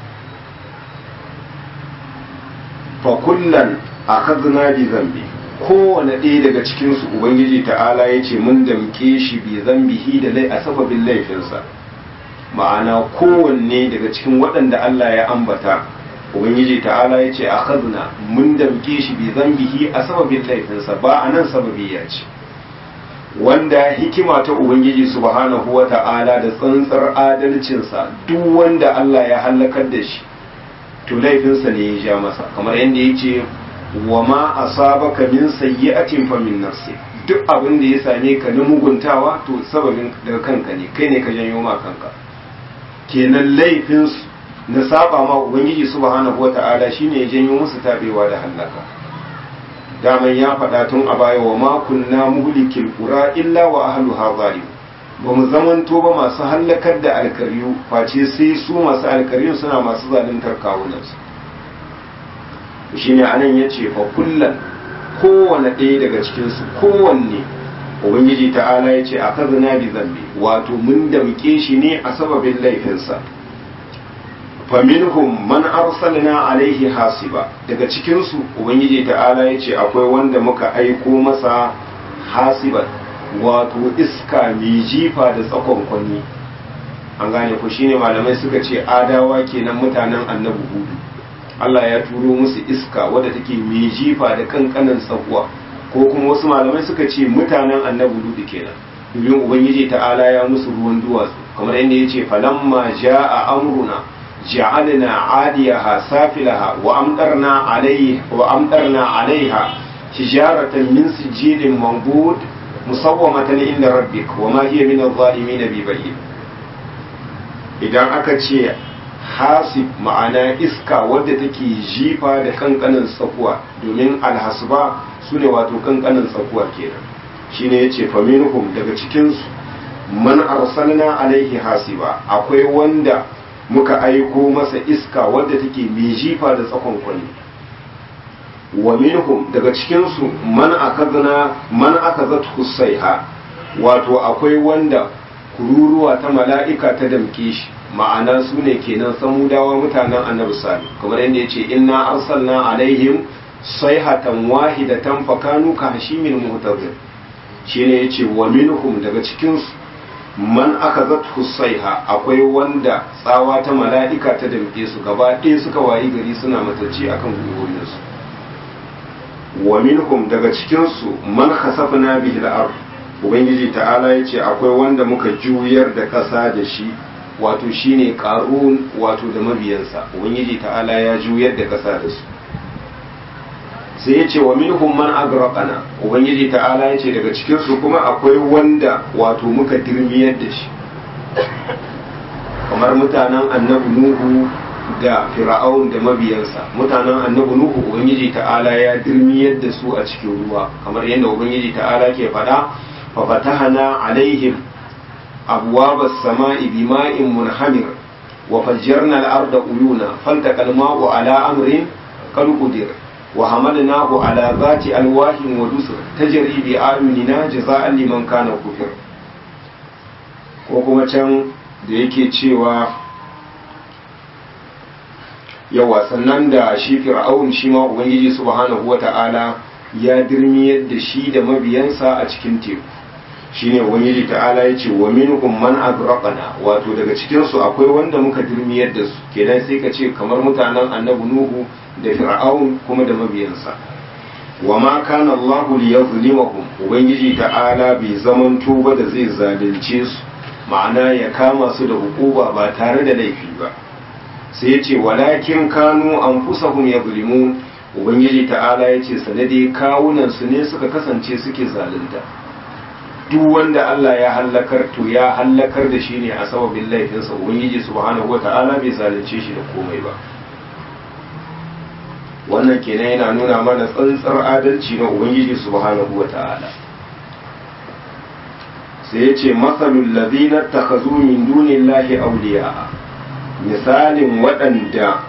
fa kullan akhadna bi zambi kowane ɗaya daga cikin su ubangiji ta'ala yace mun damke shi bi zambihi da lai a sababin laifinsa ma'ana kowanne daga cikin waɗanda Allah ya ambata ubangiji ta'ala ya ce a khazna mun damke shi bi zambihi a sababin laifinsa ba a nan sababiyya ce wanda hikima ta ubangiji subhanahu wa ta'ala da tsantsar adalcinsa duk wanda Allah ya halakar da shi to laifinsa ne ya ja masa kamar yadda ya ce wa ma asabaka min sayyi'atin fa min nafsi duk abin da ya same ka na muguntawa to sababin daga kanka ne kai ne ka janyo ma kanka kenan laifinsu na saba ma ubangiji subhanahu wata'ala shine ya janyo musu tabewa da halaka daman ya faɗa tun a baya wa ma kunna muhlikil qura illa wa ahluha zalim ba mu zamanto ba masu halakar da alkaryu face sai su masu alkaryu suna masu zaluntar kawunansu shine anan yace fa kullan kowanne ɗaya daga cikin su kowanne ubangiji ta'ala yace akazna bi zambi wato mun damke shi ne a sababin laifinsa faminhum man arsalna alaihi hasiba daga cikinsu ubangiji ta'ala ya ce akwai wanda muka aiko masa hasiban wato iska mai jifa da tsakon kwani an gane ku shine malamai suka ce adawa kenan mutanen annabi hudu Allah ya turo musu iska wadda take mai jifa da kankanan tsakuwa ko kuma wasu malamai suka ce mutanen annabi hudu kenan domin ubangiji ta'ala ya musu ruwan duwatsu kamar yadda yace falamma jaa amruna ja'alna 'aliyaha safilaha wa amtarna 'alayha wa amtarna 'alayha hijaratan min sijilin manbud musawwamatan inda rabbik wa ma hiya min adh-dhalimin bi bayyin. Idan aka ce hasib ma'ana iska wadda take jifa da kankanin tsakuwa, domin alhasba sune wato kankanin tsakuwa kenan. Shine yace faminhum daga cikin su man arsalna alaihi hasiba, akwai wanda muka aiko masa iska wadda take mai jifa da tsakon kwani. Wa minhum daga cikin su man akadna man akazat husaiha, wato akwai wanda kururuwa ta mala'ika ta damke shi, ma'ana su ne kenan samudawa mutanen annabi sali, kamar yadda yace inna arsalna alaihim sayhatan wahidatan fakanu ka hashimin muhtazir. Shine yace wa minhum daga cikin su man akazat husaiha, akwai wanda tsawa ta mala'ika ta damke su gaba ɗaya suka wayi gari suna matacce akan gwiwoyinsu. Wa minhum daga cikin su man khasafna bihi al-ard, ubangiji ta'ala yace akwai wanda muka juyar da ƙasa da shi, wato shine qarun wato da mabiyansa, ubangiji ta'ala ya juyar da ƙasa da su. Sai yace wa minhum man agraqana, ubangiji ta'ala yace daga cikin su kuma akwai wanda wato muka dirmiyar da shi, kamar mutanen annabi nuhu da fir'aun da mabiyansa. Mutanen annabi nuhu ubangiji ta'ala ya dirmiyar da su a cikin ruwa, kamar yadda ubangiji ta'ala ke faɗa fa fatahna alaihim abwaba as-sama'i bima'in munhamir wa fajjarna al-arda uyuna faltaqa al-ma'u ala amrin qad qudir wa hamalnahu ala zati alwahin wa dusur tajri bi ayunina jaza'an liman kana kufir. Ko kuma can da yake cewa yawa sannan da shi fir'aun shi ma ubangiji subhanahu wata'ala ya dirmiyar da shi da mabiyansa a cikin teku. Shine ubangiji ta'ala ya ce wa minhum man agraqna, wato daga cikin su akwai wanda muka dirmiyar da su, kenan sai ka ce kamar mutanen annabi nuhu da fir'aun kuma da mabiyansa. Wa ma kana Allahu liyazlimahum, ubangiji ta'ala bai zamanto ba da zai zalunce su, ma'ana ya kama su da hukuma ba tare da laifi ba. Sai ya ce walakin kanu anfusahum yazlimun, ubangiji ta'ala ya ce sanade kawunan su ne suka kasance suke zalunta. Duk wanda Allah ya hallakar to ya hallakar da shi ne a sababin laifinsa, ubangiji subhanahu wata'ala bai zalunce shi da komai ba. Wannan kenan yana nuna mana tsantsar adalci na ubangiji subhanahu wata'ala. Sai ya ce masalul ladina takhazu min dunillahi awliya, misalin waɗanda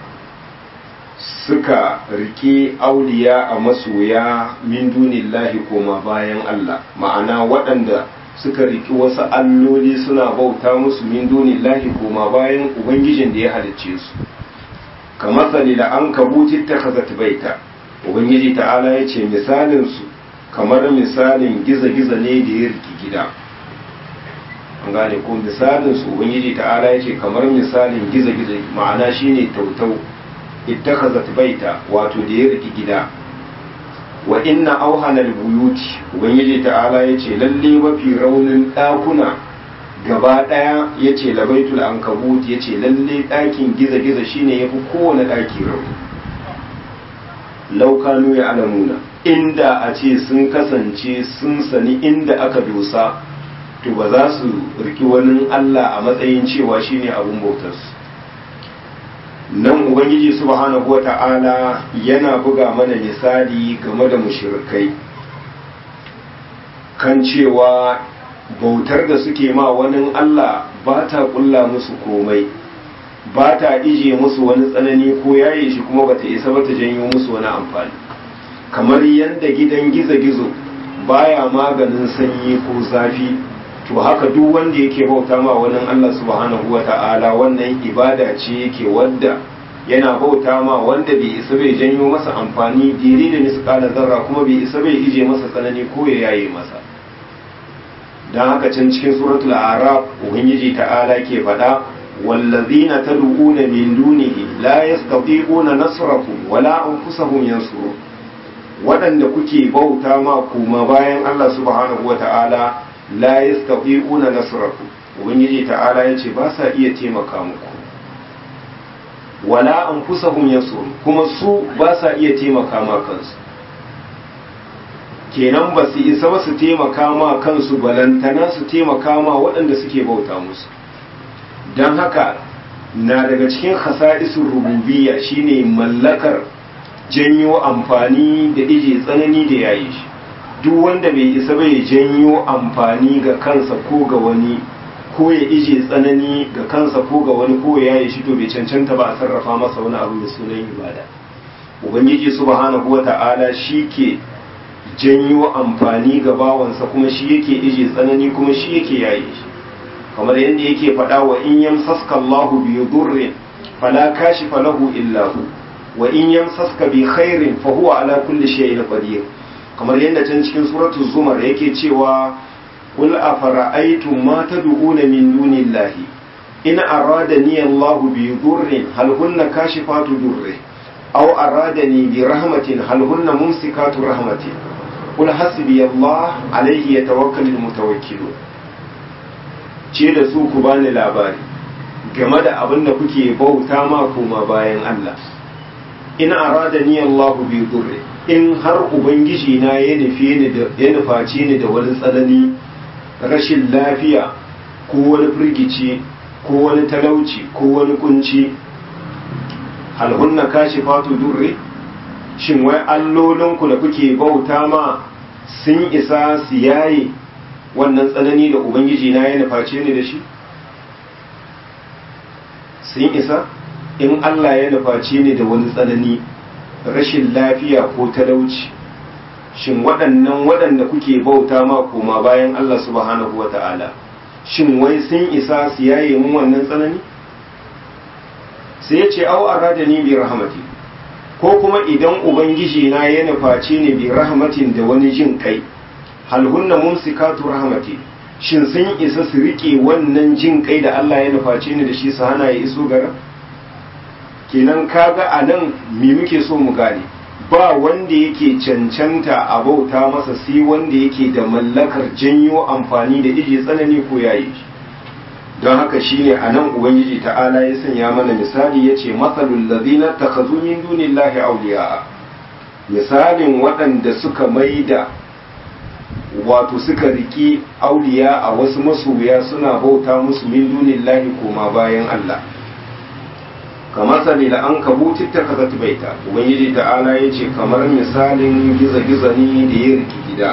suka rike auliya a masoya min dunillahi koma bayan Allah, ma'ana waɗanda suka riki wasu alloli suna bauta musu min dunillahi koma bayan ubangijin da ya halicce su. Kamar sani da an kabuci ta kazat baita, ubangiji ta'ala ya ce misalin su kamar misalin giza-giza ne da ya riki gida. An gane ko misalin su ubangiji ta'ala ya ce kamar misalin giza-giza, ma'ana shine tautau ittakhazat baita, wato da ya riki gida. Wa inna auhana albuyuti, ubangiji ta'ala yace lalle mafi raunin dakuna gaba daya yace labaitul ankabut, yace lalle dakin giza-giza shine yafi kowane daki rauni. Law kanu ya'lamuna, inda a ce sun kasance sun sani inda aka dosa, to ba za su riki wani Allah a matsayin cewa shine abun bautarsu. Nan ubangiji subhanahu wata'ala yana buga mana misali game da mushrikai kan cewa bautar da suke ma wani Allah ba ta kulla musu komai, ba ta ije musu wani tsanani ko yaye shi, kuma ba ta isa ba ta janyo musu wani amfani. Kamar yadda gidan gizo-gizo baya maganin sanyi ko zafi, to haka duk wanda yake bauta ma wani Allah subhanahu wata'ala wannan ibada ce yake wadda yana bauta ma wanda bai isa bai janyo masa amfani dire da misqala zarra, kuma bai isa bai ije masa tsanani ko ya yaye masa. Dan haka can cikin suratul a'raf ubangiji ta'ala ke faɗa wallazina tad'una min dunihi la yastati'una nasrakum wala anfusahum yansurun, waɗanda kuke bauta ma kuma bayan Allah subhanahu wata'ala la yastati'una nasrakum, ubangiji ta'ala ya ce ba sa iya taimaka muku wala anfusahum yansurun kuma su ba sa iya taimaka ma kansu kenan ba su isa ba su taimaka ma kansu balantana su taimaka ma waɗanda suke bauta musu don haka na daga cikin khasa'isul rububiyya shine mallakar janyo amfani da ije tsanani da yayi shi duk wanda bai isa bai janyo amfani ga kansa ko ga wani ko ya ije tsanani ga kansa ko ga wani ko ya yayi shi to bai cancanta ba a sarrafa masa wani abu da sunan ibada ubangiji subhanahu wata'ala shi ke janyo amfani ga bawansa kuma shi yake ije tsanani kuma shi yake yayi shi kamar yadda yake faɗa wa in yamsaska Allahu bi durrin fala kashifa lahu illa hu wa in yamsaska bi khairin fa huwa ala kulli shay'in qadir kamar yadda can cikin suratul zumar yake cewa qul afara'aytum ma tad'una min dunillahi in aradani Allahu bi durrin hal hunna kashifatu durri aw aradani bi rahmatin hal hunna mumsikatu rahmatin qul hasbi Allah alayhi yatawakkalul mutawakkilun ce da su ku bani labari game da abin da kuke bauta ma koma bayan Allah in aradani Allahu bi durri in har ubangiji na ya nufi ni da ya nufaci ni da wani tsanani rashin lafiya ko wani firgici ko wani talauci ko wani kunci hal hunna kashifatu durri shin wai allolinku da kuke bauta ma sun isa su yaye wannan tsanani da ubangiji na ya nuface ni da shi sun isa in Allah ya nuface ni da wani tsanani rashin lafiya ko talauci shin waɗannan waɗanda kuke bauta ma koma bayan Allah subhanahu wa ta'ala shin wai sun isa su yaye mun wannan tsanani sai ya ce au aradani bi rahmati ko kuma idan ubangiji na ya nuface ni bi rahmatin da wani jin kai hal hunna mumsikatu rahmati shin sun isa su rike wannan jin kai da Allah ya nuface ni da shi su hana ya iso gara kenan kaga anan me muke so mu gane ba wanda yake cancanta a bauta masa sai wanda yake da mallakar janyo amfani da ije tsanani ko yayi don haka shine anan ubangiji ta'ala ya sanya mana misali yace masalul ladina takhazu min dunillahi awliya misalin waɗanda suka maida wato suka riki auliya a wasu masoya suna bauta musu min dunillahi koma bayan Allah kamar sani da an kabuti ta kazat baita ubangiji ta'ala ya ce kamar misalin giza-giza ne da ya riki gida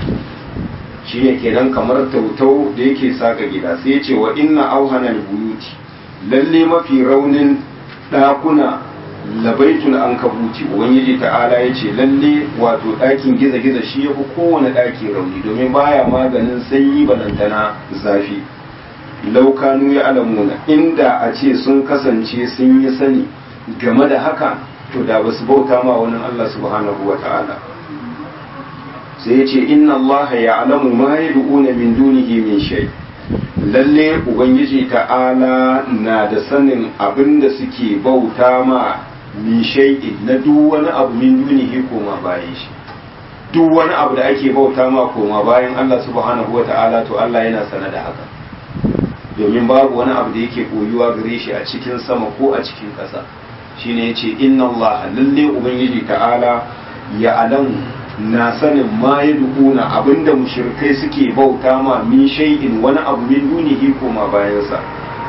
shine kenan kamar tautau da yake saka gida sai ya ce wa inna auhanal buyuti lalle mafi raunin ɗakuna labaitul an kabuti ubangiji ta'ala ya ce lalle wato ɗakin giza-giza shi ya fi kowane ɗaki rauni domin baya maganin sanyi balantana zafi laukanu ya alamuna inda a ce sun kasance sun yi sani game da haka to da ba su bauta ma wani Allah subhanahu wa ta'ala sai ya ce inna Allah ya alamu ma ya du'una min dunihi min shay lalle ubangiji ta'ala na da sanin abin da suke bauta ma min shay'in na duk wani abu min dunihi koma bayan shi duk wani abu da ake bauta ma koma bayan Allah subhanahu wa ta'ala to Allah yana sana da haka domin babu wani abu da yake koyuwa gare shi a cikin sama ko a cikin ƙasa shine yace inna Allah lalle ubangiji ta'ala ya alamu na sanin ma ya dukuna abinda mushrikai suke bauta ma min shay'in wani abu min dunihi koma bayan sa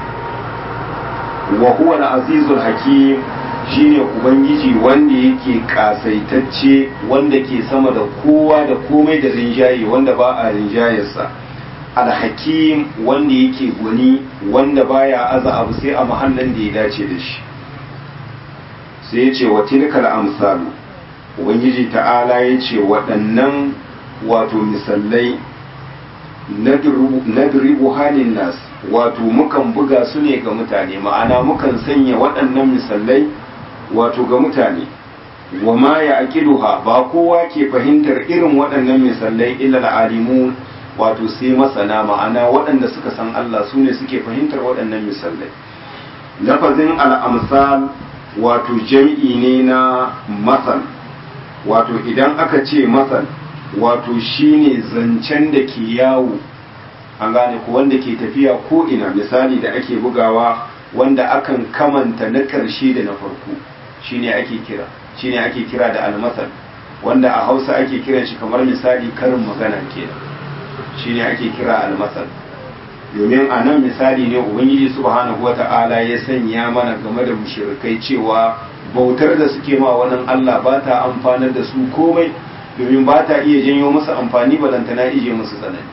wa huwa al-azizul hakim shine ubangiji wanda yake kasaitacce wanda ke sama da kowa da komai da rinjaye wanda ba a rinjayarsa alhakim wanda yake gwani wanda baya aza abu sai a mahallin da ya dace da shi sai ya ce wa tilkal amsalu ubangiji ta'ala ya ce waɗannan wato misalai nadribu halin nas wato mukan buga su ne ga mutane ma'ana mukan sanya waɗannan misalai wato ga mutane wa ma ya aqiluha ba kowa ke fahimtar irin waɗannan misalai illa alimun wato sai masana ma'ana waɗanda suka san Allah su ne suke fahimtar waɗannan misalai lafazin al'amsal wato jam'i ne na masal wato idan aka ce masal wato shine zancen da ke yawo an gane ku wanda ke tafiya ko ina, misali da ake bugawa wanda akan kamanta na ƙarshe da na farko shine ake kira shine ake kira da almasal, wanda a Hausa ake kiran shi kamar misali karin magana kenan, shine ake kira almasal. domin a nan misali ne ubangiji subhanahu wata'ala ya sanya mana game da mushrikai cewa bautar da suke ma wannan Allah ba ta amfanar da su komai, domin ba ta iya janyo musu amfani balantana ije musu tsanani.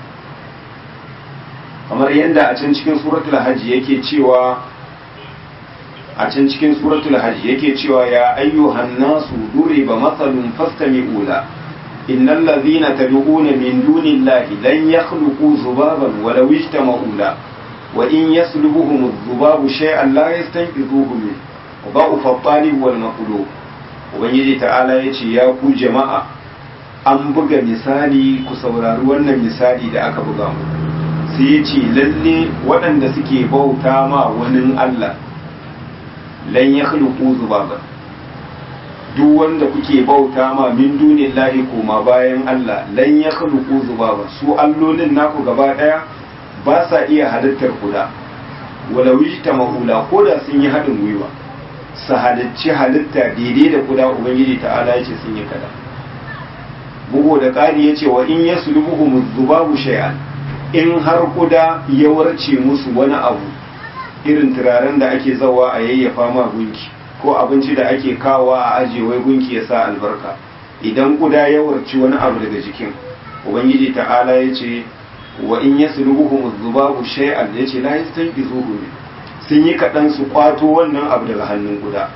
kamar yadda a can cikin suratul hajj yake cewa a can cikin suratul hajj yake cewa ya ayyuhan nasu duriba mathalun fastami'u la innal ladhina tad'una min dunillahi lan yakhluqu dhubaban walau ijtama'u la wa in yaslubuhum adh-dhubabu shay'an la yastanqidhuhu min wa ba'ufa at-talib wal maqlub. ubangiji ta'ala yace ya ku jama'a an buga misali ku saurari wannan misali da aka buga mu, sai yace lalle waɗanda suke bauta ma wani Allah lan yakhluqu dhubaban, duk wanda kuke bauta ma min dunillahi koma bayan Allah lan yakhluqu dhubaban, su allolin naku gaba daya ba sa iya halittar kuda, wala wijta mahula ko da sun yi haɗin gwiwa su halicci halitta daidai da kuda, ubangiji ta'ala yace sun yi kada. bugu da ƙari yace wa in yaslubuhum dhubabu shay'an, in har kuda ya warce musu wani abu irin turaren da ake zawa a yayyafa ma gunki ko abinci da ake kawa a aje wai gunki ya sa albarka, idan kuda ya warci wani abu daga jikin, ubangiji ta'ala ya ce wa in yaslubuhum adh-dhubabu shay'an, ya ce la yastanqidhuhu, sun yi kaɗan su kwato wannan abu daga hannun kuda.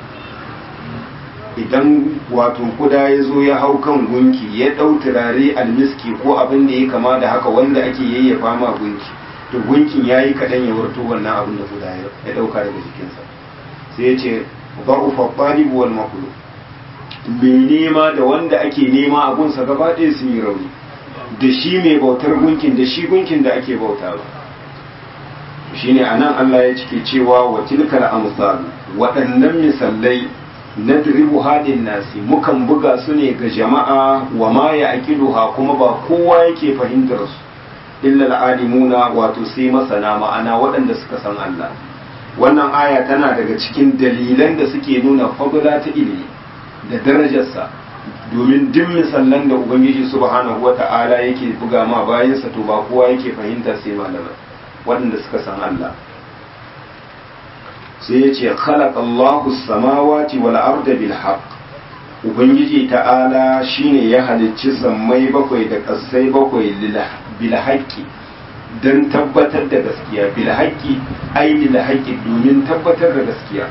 idan wato kuda ya zo ya hau kan gunki ya ɗau turare almiski ko abin da ya kama da haka wanda ake yayyafa ma gunki, to gunkin ya yi kaɗan ya warto wannan abin da kuda ya ɗauka daga jikinsa. sai ya ce ba'ufa talib wal maqlub, mai nema da wanda ake nema a gunsa gaba ɗaya sun yi rauni, da shi mai bautar gunkin da shi gunkin da ake bauta ba. shine anan Allah ya cike cewa wa tilkal amsal, waɗannan misalai nadribu hadin nasi, mukan buga su ne ga jama'a, wa ma ya aqiluha, kuma ba kowa yake fahimtar su illa al-alimuna, wato sai masana, ma'ana waɗanda suka san Allah. wannan aya tana daga cikin dalilan da suke nuna fadla ta ilimi da darajarsa, domin duk misallan da ubangiji subhanahu wata'ala yake buga ma bayansa to ba kowa yake fahimta sai malamai waɗanda suka san Allah. sai ya ce khalaqallahu samawati wal arda bil haqq, ubangiji ta'ala shine ya halicci sammai bakwai da ƙasai bakwai bil haqqi, dan tabbatar da gaskiya, bil haqqi ai lil haqqi, domin tabbatar da gaskiya.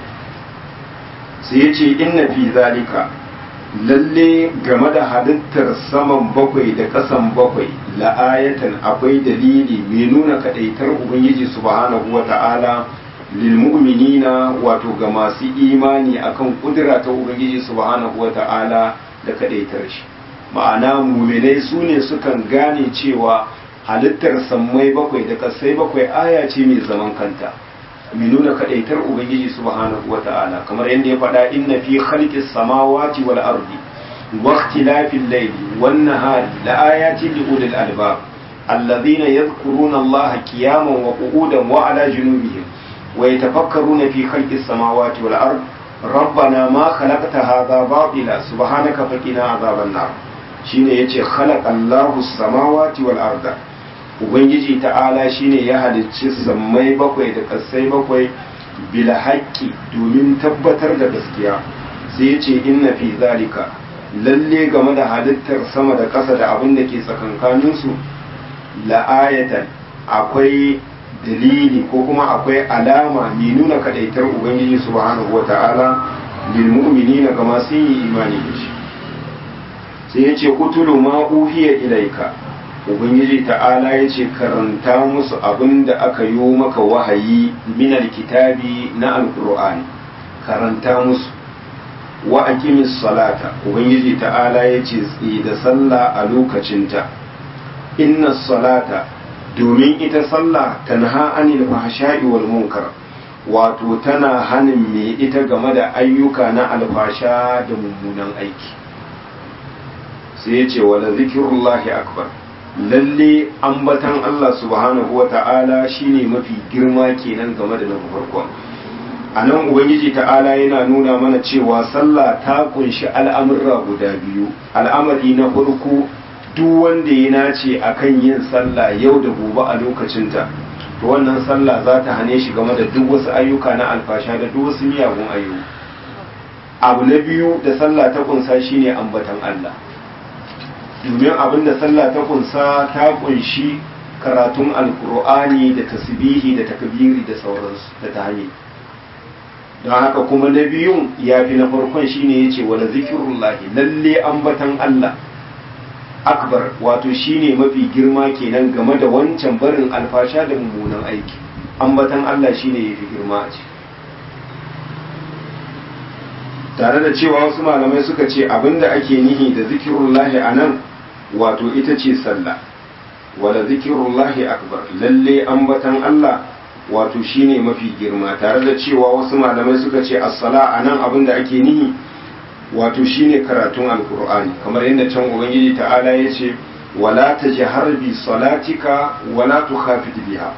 sai ya ce inna fi zalika, lalle game da halittar saman bakwai da ƙasan bakwai la'ayatan, akwai dalili mai nuna kadaitar ubangiji subhanahu wata'ala lilmu'minina, wato ga masu imani akan kudura ta ubangiji subhanahu wata'ala da kadaitar shi. ma'ana mu'minai su ne sukan gane cewa halittar sammai bakwai da kasai bakwai aya ce mai zaman kanta, mai nuna kadaitar ubangiji subhanahu wata'ala, kamar yadda ya faɗa inna fi khalqis samawati wal ardi wa ikhtilafil layli wan nahari la ayatin li ulil albab alladhina yadhkuruna allaha qiyaman wa qu'udan wa ala junubihim ويتفكرون في خلق السماوات والأرض ربنا ما خلقت هذا باطلا سبحانك فقنا عذاب النار. shine yace khalaqallahu samawati wal arda, ubangiji ta'ala shine ya halicci sammai bakwai da kasai bakwai bil haqqi, domin tabbatar da gaskiya. sai yace inna fi zalika, lalle game da halittar sama da ƙasa da abin da ke tsakankanin su la ayatan, akwai dalili ko kuma akwai alama mai nuna kadaitar ubangiji subhanahu wata'ala lil mu'minina ga masu yin imani da shi. sai yace kutulu ma uhiya ilaika, ubangiji ta'ala yace karanta musu abin da aka yi maka wahayi min alkitabi na alqur'ani, karanta musu. wa aqimis salata, ubangiji ta'ala yace tsi da sallah a lokacinta. inna salata, domin ita sallah tanha anil fahsha'i wal munkar, wato tana hanin me ita game da ayyuka na alfasha da mummunan aiki. sai ya ce wala zikrullahi akbar, lalle ambatan Allah subhanahu wa ta'ala shine mafi girma kenan game da na farkon. A nan Ubangiji ta'ala yana nuna mana cewa sallah ta kunshi al'amurra guda biyu. Al'amari na farko, duk wanda ya nace akan yin sallah yau da gobe a lokacinta, to wannan sallah za ta hane shi game da duk wasu ayyuka na alfasha da duk wasu miyagun ayyuka. Abu na biyu da sallah ta kunsa shine ambatan Allah. Domin abin da sallah ta kunsa ta kunshi karatun alkur'ani da tasbihi da takbiri da sauransu da tahmid. Don haka kuma na biyun ya fi na farkon shine yace wala zikrullahi, lalle ambatan Allah akbar, wato shine mafi girma kenan game da wancan barin alfasha da mummunan aiki. Ambatan Allah shine yafi girma a ce. Tare da cewa wasu malamai suka ce abinda ake nihi da zikrullahi anan wato ita ce sallah. Wala zikrullahi akbar, lalle ambatan Allah wato shine mafi girma. Tare da cewa wasu malamai suka ce as-sala anan abinda ake nihi wato shine karatun alkur'ani, kamar yadda can ubangiji ta'ala ya ce wala tajhar bi salatika wala tukhafit biha,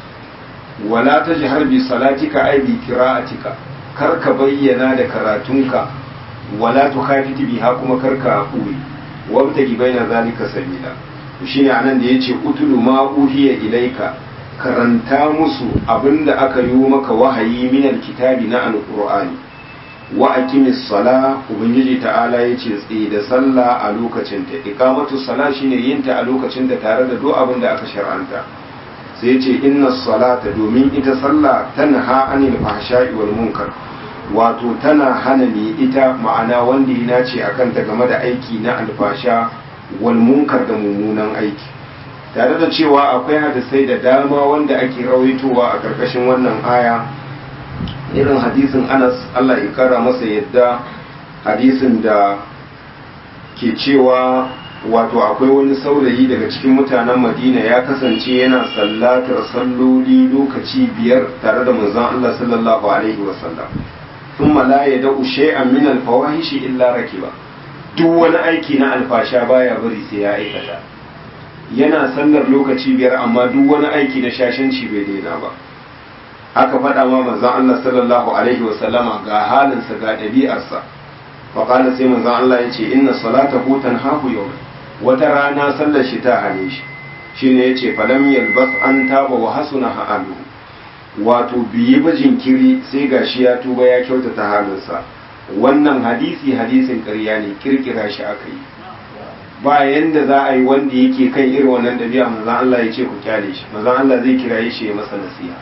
wala tajhar bi salatika ay bi qira'atika, kar ka bayyana da karatunka, wala tukhafit biha kuma kar ka koyi, wabtagi baina zalika sabila. Shine anan da yace utulu ma uhiya ilaika, karanta musu abinda aka yi maka wahayi min alkitabi na alqur'ani. Wa aqimis sala, ubangiji ta'ala yace tsaye da sallah a lokacin ta. Iqamatu sala shine yin ta a lokacin da tare da duk abin da aka shar'anta. Sai yace inna salata, domin ita sallah tanha anil fahsha'i wal munkar, wato tana hana ne ita ma'ana wanda ya nace akan ta game da aiki na alfasha wal munkar da mummunan aiki. Tare da cewa akwai hadisai da dama wanda ake rawaitowa a karkashin wannan aya, irin hadisin Anas Allah ya kara masa yadda, hadisin da ke cewa wato akwai wani saurayi daga cikin mutanen Madina ya kasance yana sallatar salloli lokaci biyar tare da manzon Allah sallallahu alaihi wasallam, thumma la yad'u shay'an min al-fawahish illa rakiba, duk wani aiki na alfasha baya bari sai ya aikata. Yana sallar lokaci biyar amma duk wani aiki na shashanci bai daina ba. Aka faɗa ma manzon Allah sallallahu alaihi wa sallama ga halinsa ga ɗabi'arsa, fa qala sai manzon Allah yace inna salatahu tanhahu yawm, wata rana sallar shi ta hane shi, shine yace falam yalbas an taba wa hasuna halu, wato biyi ba jinkiri sai gashi ya tuba ya kyautata halinsa. Wannan hadisi hadisin ƙarya ne, kirkira shi aka yi. Ba yanda za a yi wanda yake kan irin wannan ɗabi'a manzon Allah ya ce ku kyale shi, manzon Allah zai kiraye shi ya masa nasiha.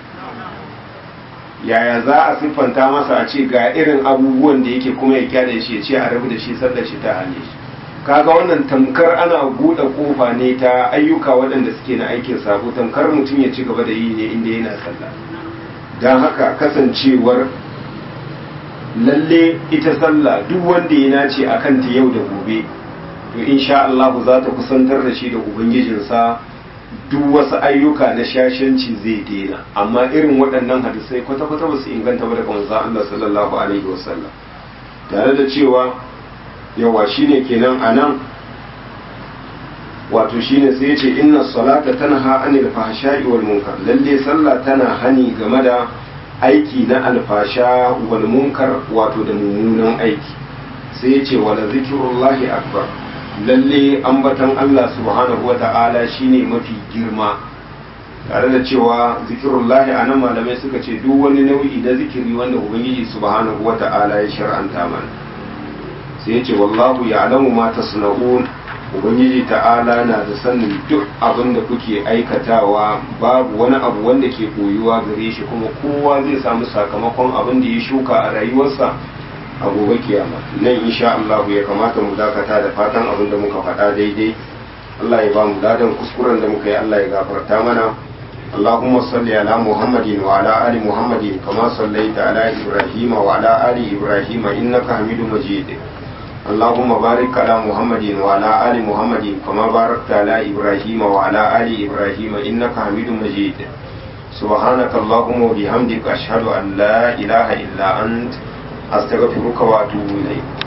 Yaya za a siffanta masa a ce ga irin abubuwan da yake kuma ya kyale shi ya ce a rabu da shi sallar shi ta hane shi? Kaga wannan tamkar ana buɗe kofa ne ta ayyuka waɗanda suke na aikin sabo, tamkar mutum ya ci gaba da yi ne inda yana sallah. Don haka kasancewar lalle ita sallah duk wanda ya nace akan ta yau da gobe, to insha Allah za ta kusantar da shi da ubangijinsa, duk wasu ayyuka na shashanci zai daina. Amma irin waɗannan hadisai kwata-kwata ba su inganta ba daga manzon Allah sallallahu alaihi wasallam. Tare da cewa yawa shine kenan anan wato shine sai yace inna salata tanha anil fahsha'i wal munkar, lalle sallah tana hani game da aiki na alfasha wal munkar, wato da mummunan aiki. Sai yace wala zikrullahi akbar, lalle ambatan Allah subhanahu wata'ala shine mafi girma. Tare da cewa zikirullahi a nan malamai suka ce duk wani nau'i na zikiri wanda ubangiji subhanahu wata'ala ya shar'anta mana. Sai ya ce wallahu ya'lamu ma tasna'un, ubangiji ta'ala na da sanin duk abin da kuke aikatawa, babu wani abu wanda ke koyuwa gare shi, kuma kowa zai samu sakamakon abin da ya shuka a rayuwarsa a gobe kiyama. Nan insha Allah ya kamata mu dakata, da fatan abin da muka faɗa daidai Allah ya ba mu ladan, kuskuren da muka yi Allah ya gafarta mana. Allahumma salli ala Muhammadin wa ala ali Muhammadin kama sallaita ala Ibrahim wa ala ali Ibrahim innaka Hamidum Majid. Allahumma barik ala Muhammadin wa ala ali Muhammadin kama barakta ala Ibrahim wa ala ali Ibrahim innaka Hamidum Majid. Subhanaka Allahumma wa bihamdika ashhadu an la ilaha illa ant astaghfiruka wa atubu ilayk.